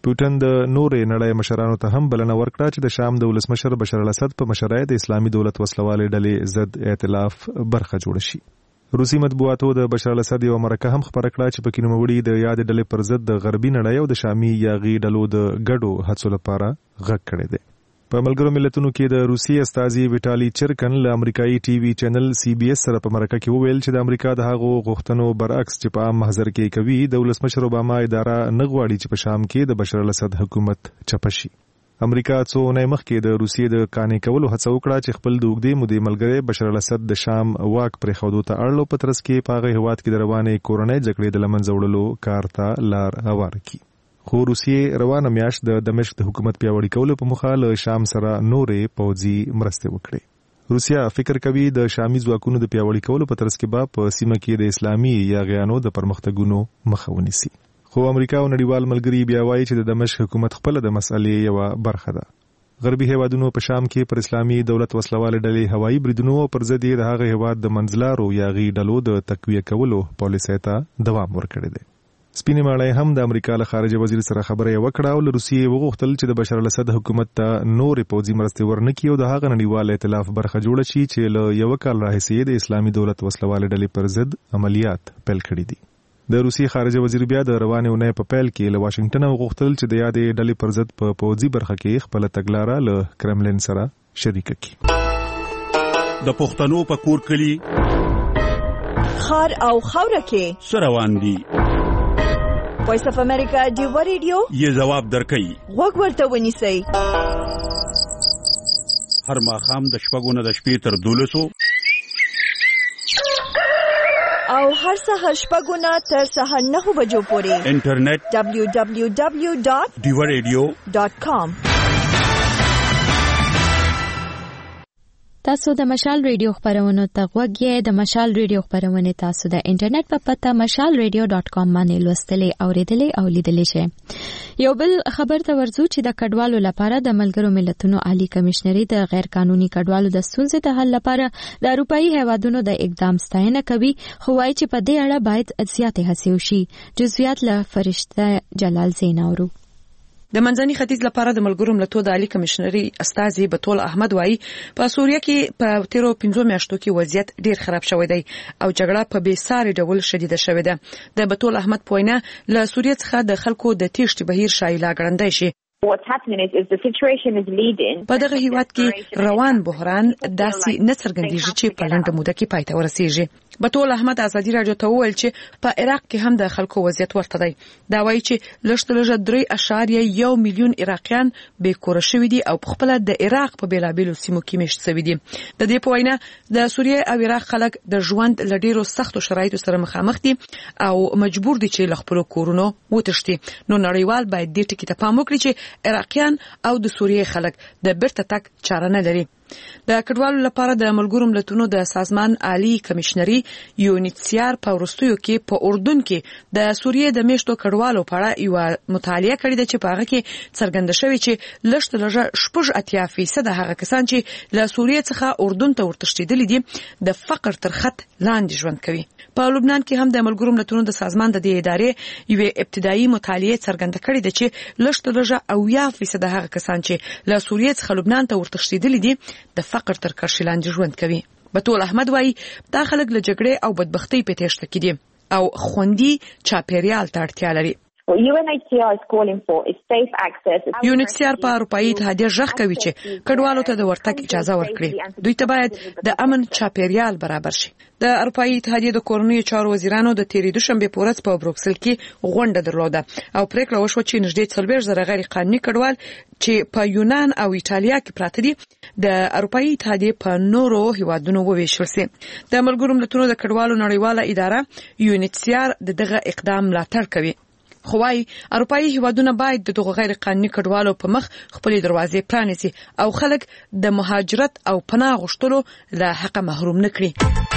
پوټن د نورې نړۍ مشرانو ته هم بلنه ورکړه چې د شام د ولسمشر بشار الاسد په مشرۍ د اسلامي دولت وسلوالې ډلې ضد ائتلاف برخه جوړ شي. روسي مطبوعاتو د بشار الاسد یو مرکه هم خبره کړه چې پکې نوموړي د یاد ډلې پر ضد د غربي نړۍ او د شامي یاغي ډلو د ګډو هڅو لپاره غږ کړی دی. په ملګرو ملتونو کې د روسي استازي ویټالي چرکن له امریکایي ټي وي چینل CBS سره په مرکه کې وویل چې د امریکا د هغو غوښتنو برعکس چې په عام محضر کې کوي د ولسمشر اوباما اداره نه غواړي چې په شام کې د بشار الاسد حکومت چپه شي. امریکا څو اونۍ مخکې د روسیې د قانع کولو هڅه وکړه چې خپل د اوږدې مودې ملګری بشار الاسد د شام واک پرېښودو ته اړ په ترڅ کې په هغه هېواد کې د روانې کورنۍ جګړې د له منځه وړلو کار ته لار هواره کړي. خو روسیې روانه میاشت د دمشق د حکومت پیاوړي کولو په موخه له شام سره نورې پوځي مرستې وکړې. روسیا فکر کوي د شامي ځواکونو د پیاوړي کولو په ترڅ کې به په سیمه کې د اسلامي یاغیانو د پرمختګونو مخه ونیسي. خو امریکا او نړیوال ملګري بیا وایي چې د دمشق حکومت خپل د مسئلې یو برخه ده. غربي هیوادونو په شام کې پر اسلامي دولت وسلواله ډلې هوایي بریدونو او پر ضد د هغه هیواد د منځلارو یاغي ډلو د تقویه کولو پالیسۍ ته دوام ورکړی دی. سپینې ماڼۍ هم د امریکا له خارجه وزیر سره خبره وکړه او له روسیې وغوښتل چې د بشار الاسد حکومت ته نورې پوځي مرستې ورنکړي او د هغه نړیوال ائتلاف برخه جوړه شي چې له یو کال راهیسې د اسلامي دولت وسلواله ډلې پر ضد عملیات پیل کړي دي. د روسي خارجه وزیر بیا د روانې اونۍ په پیل کې له واشنگټن وغوښتل چې د یادې ډلې پر ضد په پوځي برخه کې خپل تګلاره له کرملین سره شریک کړي. د پښتنو په کور کلی خار او خوره کې سروان دي. وایس اف امریکا دیو ریډیو یې جواب درکړي. غوږ ورته ونیسئ. هر ماښام د شپږو نه د شپې تر 12 او هر سهار شپږو نه تر سهار 9 بجو پورې انټرنیټ www.diwaradio.com. تاسو د مشال ریډیو خبرونه ته غوږ یې. د مشال ریډیو خبرونه تاسو د انټرنیټ په پته mashalradio.com باندې لوستلې اوریدلې او لیدلې شئ. یو بل خبر ته ورځو چې د کډوالو لپاره د ملګرو ملتونو عالی کمشنري د غیر قانوني کډوالو د ستونزې د حل لپاره د اروپאי هیوادونو د اقدام ستاینه کوي، خو وايي چې په دې اړه باید زیاتې هڅې وشي. جزئیات له فرشته جلال زین اورو. د منځني ختیځ لپاره د ملګرو ملتونو د عالی کمشنري استاذي بتول احمد وایي په سوریه کې په تیرو 5 میاشتو کې وضعیت ډیر خراب شوی دی او جګړه په بې ساري ډول شدیده شوې ده. د بتول احمد پوینه له سوریه څخه د خلکو د تیښتې بهیر شایله ګڼندای شي. په دغه هیواد کې روان بحران داسې نه څرګندېږي چې په لنډه موده کې پای ته ورسیږي. بتول احمد ازادي راډیو ته وویل چې په عراق کې هم د خلکو وضعیت ورته دی. دا وایي چې لږ 3.1 میلیون عراقیان بې کوره شوي دي او خپل د عراق په بیلابېلو سیمو کې مېشت شوي دي. د دې په وینا د سوریه او عراق خلک د ژوند له ډیرو سختو شرایطو سره مخامخ دي او مجبور دي چې له خپل کورونو وتښتي. نو نړیوال باید دې ټکي ته پام وکړي چې عراقیان او د سوریه خلک د بیرته تک چاره نه لري. د کډوالو لپاره د ملګرو ملتونو د سازمان عالی کمشنري یونیسیار په ورستیو کې په اردن کې د سوریه د میشتو کډوالو په اړه یو مطالعه کړې ده چې په هغه کې څرګنده شوی چې لږ 80% هغه کسان چې له سوریه څخه اردن ته ورتښتېدلي دي د فقر تر خط لاندې ژوند کوي. په لبنان کې هم د ملګرو ملتونو د سازمان د دې ادارې یو ابتدایي مطالعه څرګنده کړې ده چې لږ 80% هغه کسان چې له سوریه څخه لبنان ته ورتښتېدلي دي د فقر تر کرښې لاندې ژوند کوي. بتول احمد وایي دا خلک له جګړې او بدبختۍ په تېښته کې دي او خوندي چاپیریال ته اړتیا لري. یونیسیار په اروپאי اتحادیه ژغ کوي چې کډوالو ته د ورتګ اجازه ورکړي. دوی ته باید د امن چاپیریال برابر شي. د اروپאי اتحادیه د کورنیو چارو وزیرانو د تیرې دوشنبه په ورځ په بروکسل کې غونډه درلوده او پریکړه وشوه چې نږدې 40,000 غیر قانوني کډوال چې په یونان او ایټالیا کې پراته دي د اروپאי اتحادیه په نورو هیوادونو وویشل شي. د ملګرو ملتونو د کډوالو نړیواله اداره یونیسیار دغه اقدام ملاتړ کوي. خو وايي اروپאי هیوادونه باید د دغه غیر قانوني کډوالو په مخ خپل دروازې پرانیزي او خلک د مهاجرت او پناه غوښتلو له حق محروم نکړي.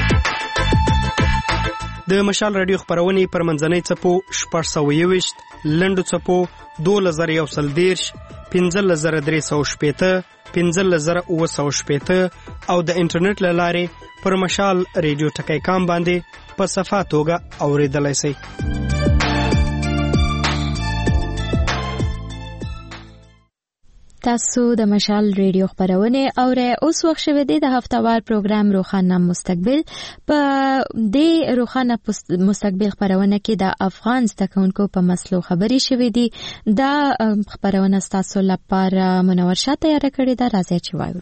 د مشال رادیو خبرونه پر منځنۍ چپو 621 لندو چپو 2110 15380 15980 او د انټرنیټ لاره پر مشال رادیو ټکی کام باندې په صفه توګه اوریدلای شئ. تاسو د مشال ریډیو خبرونه اورئ. اوس وخت شوه د هفتهوار پروګرام روخانه مستقبل. په دې روخانه مستقبل خبرونه کې د افغان زدهکونکو په مسلو خبري شوې دي. دا خبرونه تاسو لپاره منور شاه تیار کړی دا راځي چې وایو.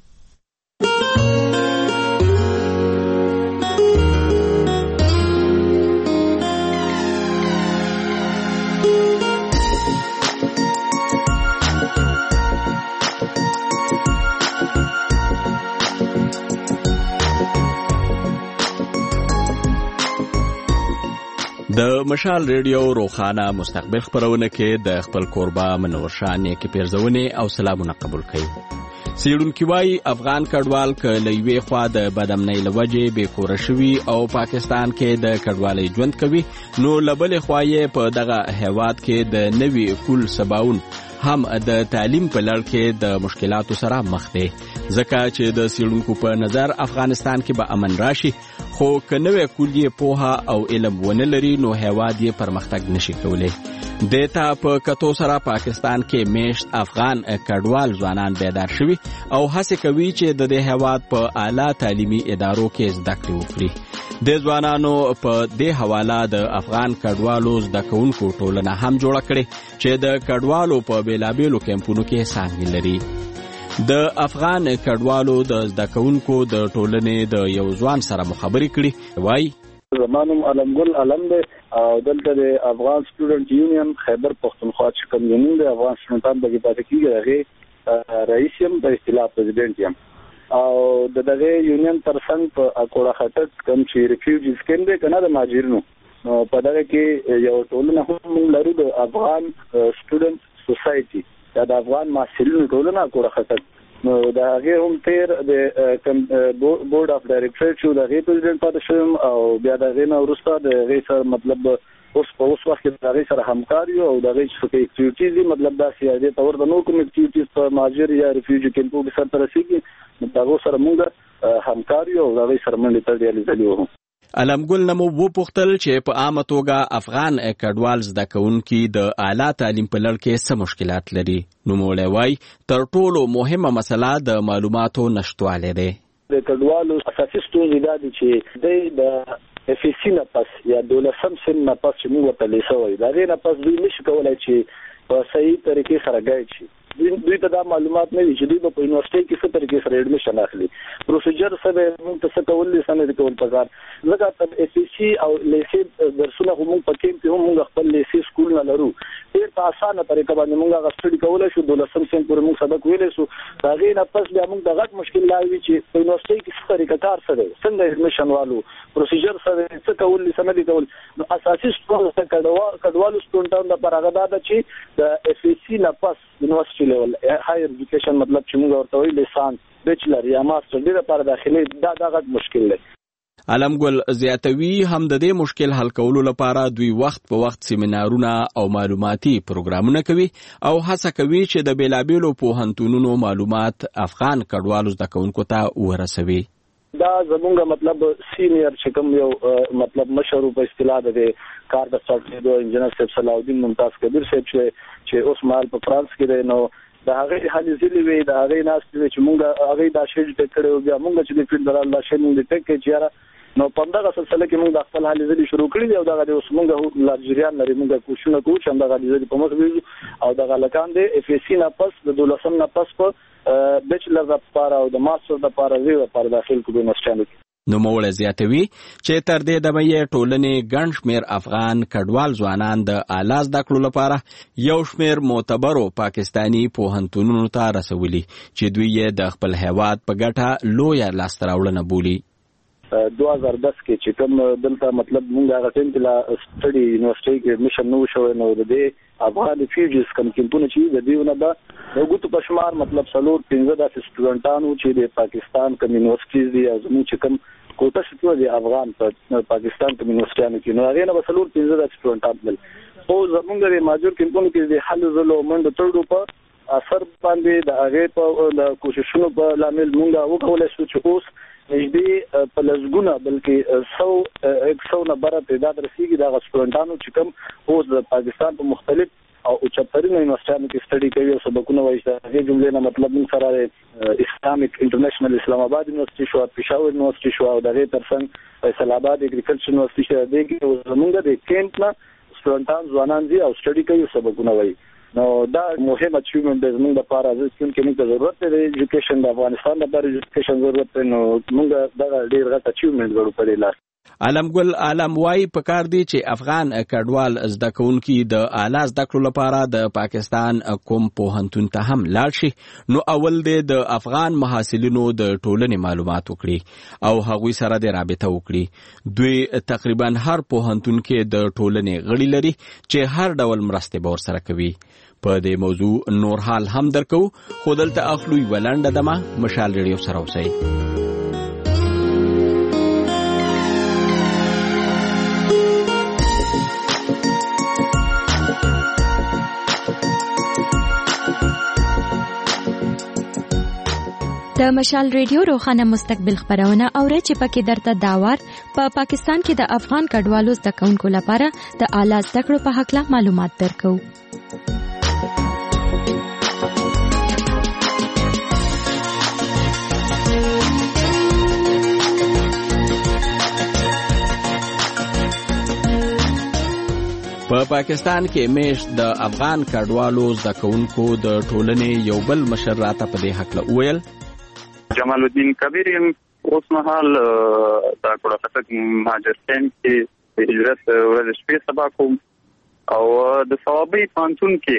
د مشال ریډیو روخانه مستقبل خبرونه کې د خپل کوربه منور شاه نیکی پیرزونه او سلامونه قبول کړي. سیډونکو وايي افغان کډوال ک لوي خوا د بدامنۍ لوجه به کور شوي او پاکستان کې د کډوالۍ ژوند کوي، نو لبل خوایې په دغه هیواد کې د نوي کول سباون هم د تعلیم په لړ کې د مشکلاتو سره مخ دي، ځکه چې د سیډونکو په نظر افغانستان کې به امن راشي، خو کنوې کلیه پوها او علم ونه لري نو هیواد یې پرمختګ نشي کولای. دیتا په کتو سره پاکستان کې میشت افغان کډوال ځوانان بیدار شوي او هڅه کوي چې د دې هیواد په اعلی تعلیمي ادارو کې زده کړې وکړي. د ځوانانو په دې حواله د افغان کډوالو زده کوونکو ټولنه هم جوړه کړې چې د کډوالو په بیلابیلو کمپونو کې څانګې لري. د افغان کډوالو د زده کوونکو د ټولنې د یو ځوان سره مخابرې کړي. وایي زمانم علمګل علم دی او دلته د افغان سټوډنټ یونین خیبر پښتونخوا چې کوم یونین د افغان سټوډنټان د پاتې کیږي هغه رئیس یم د اصطلاح پریزیدنت یم او دغه یونین ترڅنګ په اکوړه خټک کوم چې ریفیوجیز کېنده کنه د ماجرینو په دغه کې یو ټولنه هم لرو د افغان سټوډنټ سوسايټي د افغان محصلینو ټولنه اکوړه خټک نو دا هغه هم تیر د بورډ اف ډایریکټر چې د هغه پریزیدنت پاتې شوم او بیا د هغه وروسته د هغه سره مطلب اوس وخت کې د هغه سره همکاري او د هغه څخه اکټیویټیز مطلب دا سیاده تور د نو کوم اکټیویټیز په ماجر یا ریفیوجی کیمپو کې سره ترسيږي دا غو سره موږ همکاري او د هغه سره منډه تر دی لیدلو. علمګل نمو وو پختل چې په عامه توګه افغان کډوال زده کوونکي د اعلی تعلیم په لړ کې څه مشکلات لري. نو مولوی وای تر ټولو مهمه مسله د معلوماتو نشټواله ده. د کډوالو اساسي ستونزې دا دي چې د اف سی نه پس یا دولسم سن نه پس چې موږ ته لیسوي دا غي نه پس دوی نشي کولای چې په صحیح طریقې سره گایډ شي. دوی ته دا معلومات نه دي چې دوی په یونیورسيټي کې څه طریقې سره اډمیشن اخلي، پروسیجر سره موږ ته څه کول لسان دي کول پکار ځکه ته اف سی او لیسي درسونه هم پکې په هم خپل لیسي سکول نه لرو. ډېر په اسانه طریقه باندې موږ غوښتل کولای شو دولسم سن پورې موږ سبق ویلې سو دا غي نه پس بیا موږ دغه مشکل لاوي چې په یونیورسيټي کې څه طریقه کار سره څنګه اډمیشن والو پروسیجر سره څه کول لسان دي کول. نو اساسي ستونزه کډوالو سټوډنټانو لپاره غدا ده چې د اف سی نه پس یونیورسيټي لیول هایر ایجوکیشن مطلب چې موږ ورته وایي لیسانس بیچلر یا ماستر دې لپاره داخلي دا غټ مشکل دی. علمګل زیاتوي هم د دې مشکل حل کولو لپاره دوی وخت په وخت سیمینارونه او معلوماتي پروګرامونه کوي او هڅه کوي چې د بیلابیلو پوهنتونونو معلومات افغان کډوالو زده کوونکو ته ورسوي. دا زمونږ مطلب سینیئر چې کوم یو مطلب مشهور په اصطلاح د کار د سافټویر انجینر صاحب صلاح الدین ممتاز کبیر صاحب چې اوس مال په فرانس کې دی نو دا هغه حالي زلي وي دا هغه ناس چې مونږ هغه دا شی ټیک کړو بیا مونږ چې د فیلډرال لا شی مونږ ټیک کې چیرې نو په دغه سلسله کې مونږ د خپل حالي زلي شروع کړی دی او دا اوس مونږ لارجریان لري مونږ کوشش کوو چې دا حالي زلي په مخ ویو او دا لکان دی اف سی نه پس د دولسم نه پس په بیچلر لپاره او د ماستر لپاره وی لپاره داخل کوو نشټاند. نو موږ زیاتوي چې تر دې د مې ټولنې ګڼ شمیر افغان کډوال ځوانان د اعلی زده کړو لپاره یو شمیر معتبرو پاکستانی پوهنتونونو ته رسولي چې دوی یې د خپل هیواد په ګټه لویه لاسته راوړنه بولي. 2010 کې چې کوم دلته مطلب موږ هغه ټیم ته سټډي یونیورسيټي کې ایڈمیشن نو شوی نو د افغان ریفیوجیز کوم کمپونه چې د دیونه به وګړو په شمار مطلب 15 د سټوډنټانو چې د پاکستان کوم یونیورسيټیز دي او زموږ چې کوم کوټه شته د افغان په پاکستان کوم یونیورسيټانو کې نو هغه نه به 15 د سټوډنټانو بل او زموږ د ماجور کمپونه کې د حل زلو منډ تړو په اثر باندې د هغه په کوششونو په لامل موږ وکولای شو چې اوس نږدې په لږونه بلکې 100 نه بره تعداد رسیدي د سټوډنټانو چې کوم اوس د پاکستان په مختلف او چپرینو یونیورسيټانو کې سټډي کوي او سبقونه وایي. هغه جملې نه مطلب موږ سره اسلامیک انټرنیشنل اسلام آباد یونیورسيټي شو، پېښور یونیورسيټي شو او دغه ترڅنګ فیصل آباد اګریکلچر یونیورسيټي شو. دغه زمونږ د کیمپ نه سټوډنټان ځوانان دي او سټډي کوي سبقونه وایي. نو دا مهمه اچیومنت د زمونږ لپاره د چې موږ ته ضرورت دی ایجوکیشن د افغانستان لپاره ایجوکیشن ضرورت دی. نو موږ دا ډیر غټ اچیومنت غواړو په دې لار. علمګل عالم وايي پکار دی چې افغان کډوال زده کوونکي د اعلی زده کړو لپاره د پاکستان کوم پوهنتون ته هم لاړ شي. نو اول دی د افغان محصلینو د ټولنې معلومات وکړي او هغوی سره د رابطه وکړي. دوی تقریبا هر پوهنتون کې د ټولنې غړي لري چې هر ډول مرسته به ورسره کوي. په دې موضوع نور حال هم درکو، خو دلته اخلو یو لنډه دمه مشال ریډیو سره اوسئ. د مشال ریډیو روخانه مستقبل خبرونه اوري چې پکې درته داور په پاکستان کې د افغان کډوالو زده کوونکو لپاره د اعلی زده کړو په حق له معلومات درکو. په پاکستان کې میشت د افغان کډوالو زده کوونکو د ټولنې یو بل مشر راته په دې حق له وویل. جمال الدین کبیر اوس مهال د کوټه مهاجر کیمپ کې هجرت ورځ شپې سبا کوم او د ثوابي پانتون کې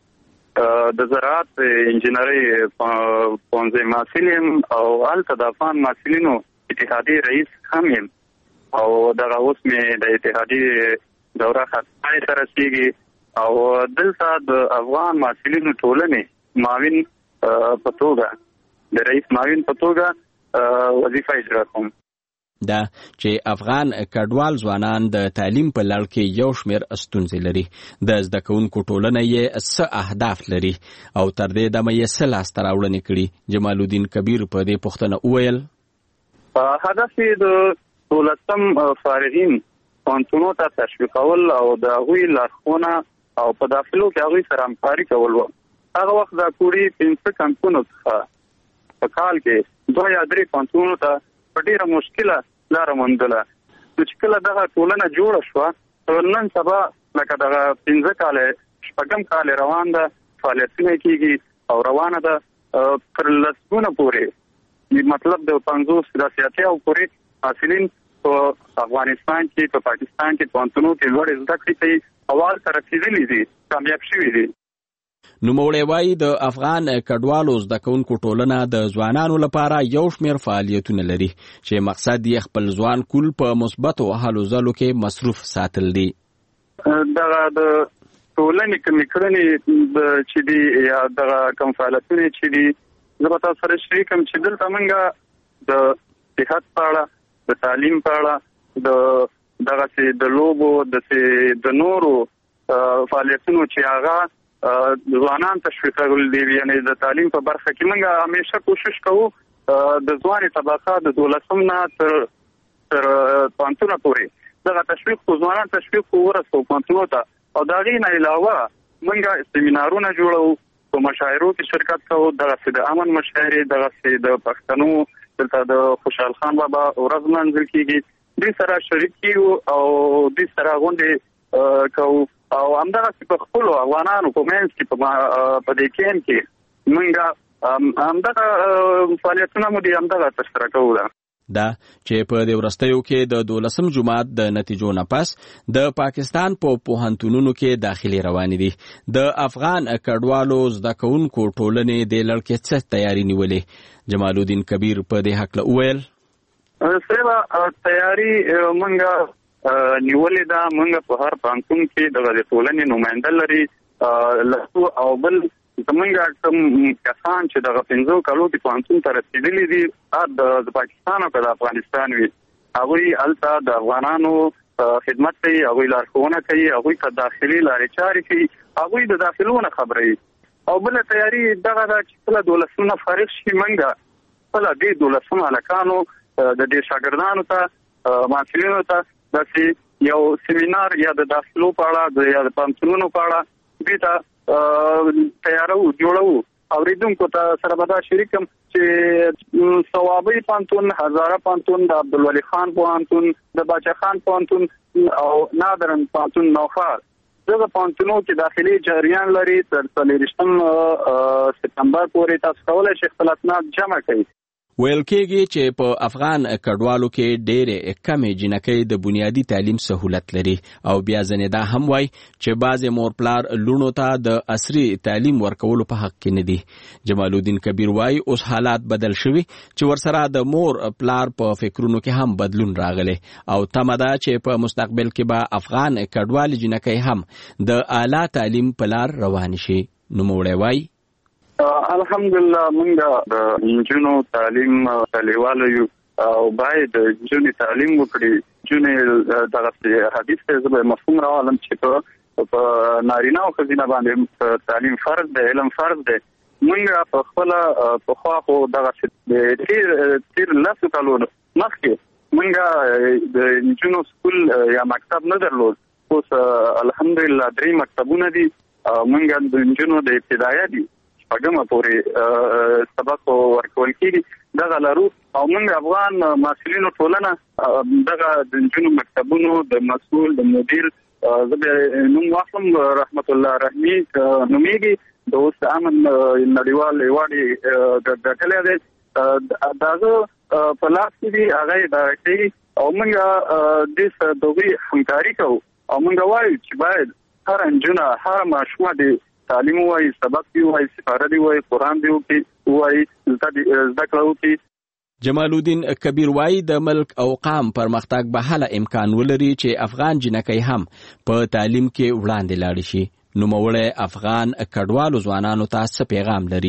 د زراعت انجینری پونځه ماسلیم او الته د افغان ماسلینو اتحادیه رئیس هم یم او دغه اوس مې د اتحادیه دوره خاصه سره سیږي او دلته د افغان ماسلینو ټولنې معاون په توګه د رئیس معاون په توګه وظیفه اجرا کوم. دا چې افغان کډوال ځوانان د تعلیم په لړ کې یو شمېر ستونزې لري. د زده کوونکو ټولنه یې څه اهداف لري او تر دې دمه یې څه لاسته راوړنې کړي. جمال الدین کبیر په دې پوښتنه وویل. هدف یې د 12 فارغین پانتونو ته تشویقول او د هغوی لارښوونه او په داخلو کې هغوی سره همکاري کول و. هغه وخت د کوړي 500 کمپونو څخه په کال کې 2 یا 3 پانتونو ته په ډیره مشکله لار موندله. چې کله دغه ټولنه جوړه شوه نن سبا لکه دغه 15 کال شپږم کال روان ده، فعالیتونه کیږي او روانه ده تر لسګونه پورې، مطلب د 50 د سیاسي او پورې حاصلین په افغانستان کې په پاکستان کې پانتونو کې لوړ زده کړې کوي اول سره رسیدلي دي، کامیاب شوي دي. نوموړی وایي د افغان کډوالو زده کوونکو ټولنه د ځوانانو لپاره یو شمېر فعالیتونه لري چې مقصد یې خپل ځوان کول په مثبتو هلو ځلو کې مصروف ساتل دي. دغه د ټولنې کومې کړنې چې دي یا دغه کوم فعالیتونه چې دي زه به تاسو سره شریکم چې دلته موږ د صحت په اړه، د تعلیم په اړه، دغسې د لوبو د نورو فعالیتونو چې هغه ځوانان تشویقول دي، یعنې د تعلیم په برخه کې موږ همیشه کوشش کوو د ځوانې طبقه د 12 نه تر پانتونه پورې دغه تشویق خو ځوانان تشویق ورسوو پانتونو ته او د هغې نه علاوه موږ سیمینارونه جوړوو، په مشاعرو کې شرکت کوو، دغسې د امن مشاعرې، دغسې د پښتنو دلته د خوشحال خان بابا ورځ منځل کېږي، دوی سره شریک کیږو او دوی سره غونډې کوو او همدغسې په خپلو افغانانو په منځ کې په دې کیمپ کې موږ همدغه فعالیتونه مو دي همدغه ترسره کوو. دا چې په دې وروستیو کې د 12 جماعت د نتیجو نه پس د پاکستان په پوهنتونونو کې داخلي روانې دي. د افغان کډوالو زده کوونکو ټولنې د لړ کې څه تیاری نیولې؟ جمال الدین کبیر په دې حق له وویل. سره تیاری موږ نیولې ده. موږ په هر پانتون کې د ټولنې نماینده لري او بل زمونږ کوم کسان چې دغه 15 کالو کې پانتون ته رسیدلي دي د پاکستان او د افغانستان وي، هغوی هلته د افغانانو خدمت کوي، هغوی لارښوونه کوي، هغوی ته داخلي لارې چارې کوي، هغوی د داخلونه خبروي. او بله تیاری دغه ده چې کله 12 نه فارغ شي موږ خپله دې 12 هلکانو د دې شاګردانو ته محصلینو ته داسې یو سیمینار یا د داخلو په اړه یا د پانتونونو په اړه دې ته تیارو جوړو اوریدونکو ته سره به دا شریکم چې ثوابي پانتون، هزاره پانتون، د عبدالولي خان پانتون، د باچا خان پانتون او نادرن پانتون نوفار دغه پانتونو کې داخلي جریان لري. تر 30 سپتمبر پورې تاسو کولای شئ خپل اسناد جمع کړئ. ویل کېږي چې په افغان کډوالو کې ډېرې کمې جنکۍ د بنیادی تعلیم سهولت لري او بیا ځنې دا هم وای چې بعضې مور پلار لونو ته د عصري تعلیم ورکولو په حق کې نه دي. جمال الدین کبیر وای اوس حالات بدل شوي چې ورسره د مور پلار په فکرونو کې هم بدلون راغلی او تمه ده چې په مستقبل کې به افغان کډوال جنکۍ هم د اعلی تعلیم په لار روان شي. نوموړی وای الحمدلله موږ د نجونو تعلیم لیواله یو او باید نجونې تعلیم وکړي. نجونې دغه حدیث ته زه به مفهوم راولم چې په نارینه او ښځینه باندې تعلیم فرض دی، علم فرض دی. موږ په خپله پخوا خو دغه د تیر 10 کالو مخکې موږ د نجونو سکول یا مکتب نه درلود. اوس الحمدلله 3 مکتبونه دي. موږ د نجونو د ابتدایه دي پګمه پورې سبق ورکول کېږي دغه لرو او موږ افغان مسؤلینو ټولنه دغه د نجونو مکتبونو د مسؤل د مدیر زه نوم واخلم رحمت الله رحمی نومیږي د اوس امن نړیوال ایوارډ ګټلی دی. دغه په لاس کې دي هغه دا کوي او موږ د دوی همکاري کوو او موږ وایو چې باید هر نجونه هر ماشومه دي تعلیم وای، سبق دی وای، سپاره دی وای، قرآن دی وای، زده کړه وکړي. جمال الدین کبیر وای د ملک او قام پرمختګ به هله امکان ولري چې افغان جنکۍ هم په تعلیم کې وړاندې لاړ شي. نوموړی افغان کډوالو ځوانانو ته څه پیغام لري؟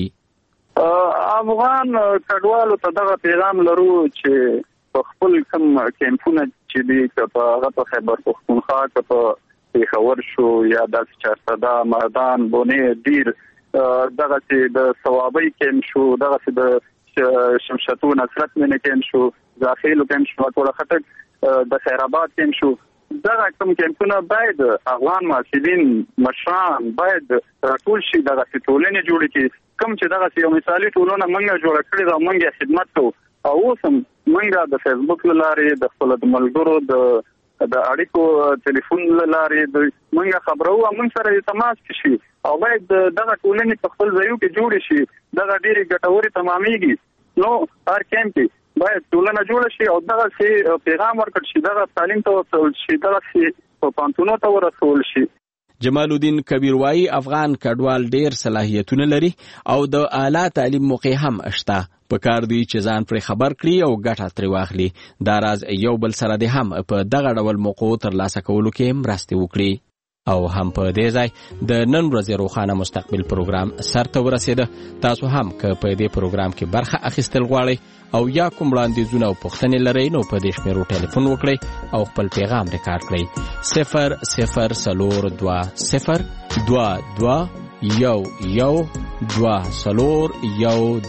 افغان کډوالو ته دغه پیغام لرو چې په خپل کوم کیمپونه چې دي که په خیبر پښتونخوا که په پیښور شو یا داسې چارسده، مردان، بونې، دیر، دغه چې د ثوابي کیمپ شو، دغه چې د شمشتو نصرت مینه کیمپ شو، زاخیلو کیمپ شو، ټوله خټک د خیر آباد کیمپ شو. دغه کوم کیمپونه باید افغان محصلین مشران باید راټول شي، دغه ټولنې جوړې کړي. کوم چې دغه یو مثالي ټولنه موږ جوړه کړې ده موږ یې خدمت کوو او اوس هم موږ د فیسبوک له لارې د خپلو د ملګرو د اړیکو ټلیفون له لارې موږ خبرو او موږ سره تماس شي او باید دغه ټولنې په خپل ځایو کې جوړ شي. دغه ډېرې ګټورې تمامېږي. نو هر کیمپ باید ټولنه جوړ شي او دغه سي پیغام ورکړ شي، دغه تعلیم ته ورسول شي، دغه سي په پانتونو ته ورسول شي. جمال الدین کبیر وای افغان کډوال ډیر صلاحیتونه لري او د اعلی تعلیم موقع هم شته. پکار دی چې ځان پر خبر کړي او ګټه ترې واخلي. دا راز یو بل سره د هم په دغه ډول موقع ترلاسه کولو کې مرسته وکړي. او هم په دې ځای د نن ورځې روښانه مستقبل پروګرام سرته ورسېده. تاسو هم که په دې پروګرام کې برخه اخیستل غواړئ او یا کوم وړاندیزونه او پوښتنې لرئ نو په دې شمیرو ټلیفون وکړئ او خپل پیغام ریکارډ کړئ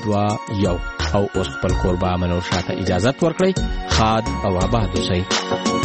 002022 او اوس خپل کوربه منور شاته اجازت ورکړئ. خاد او آباد اوسئ.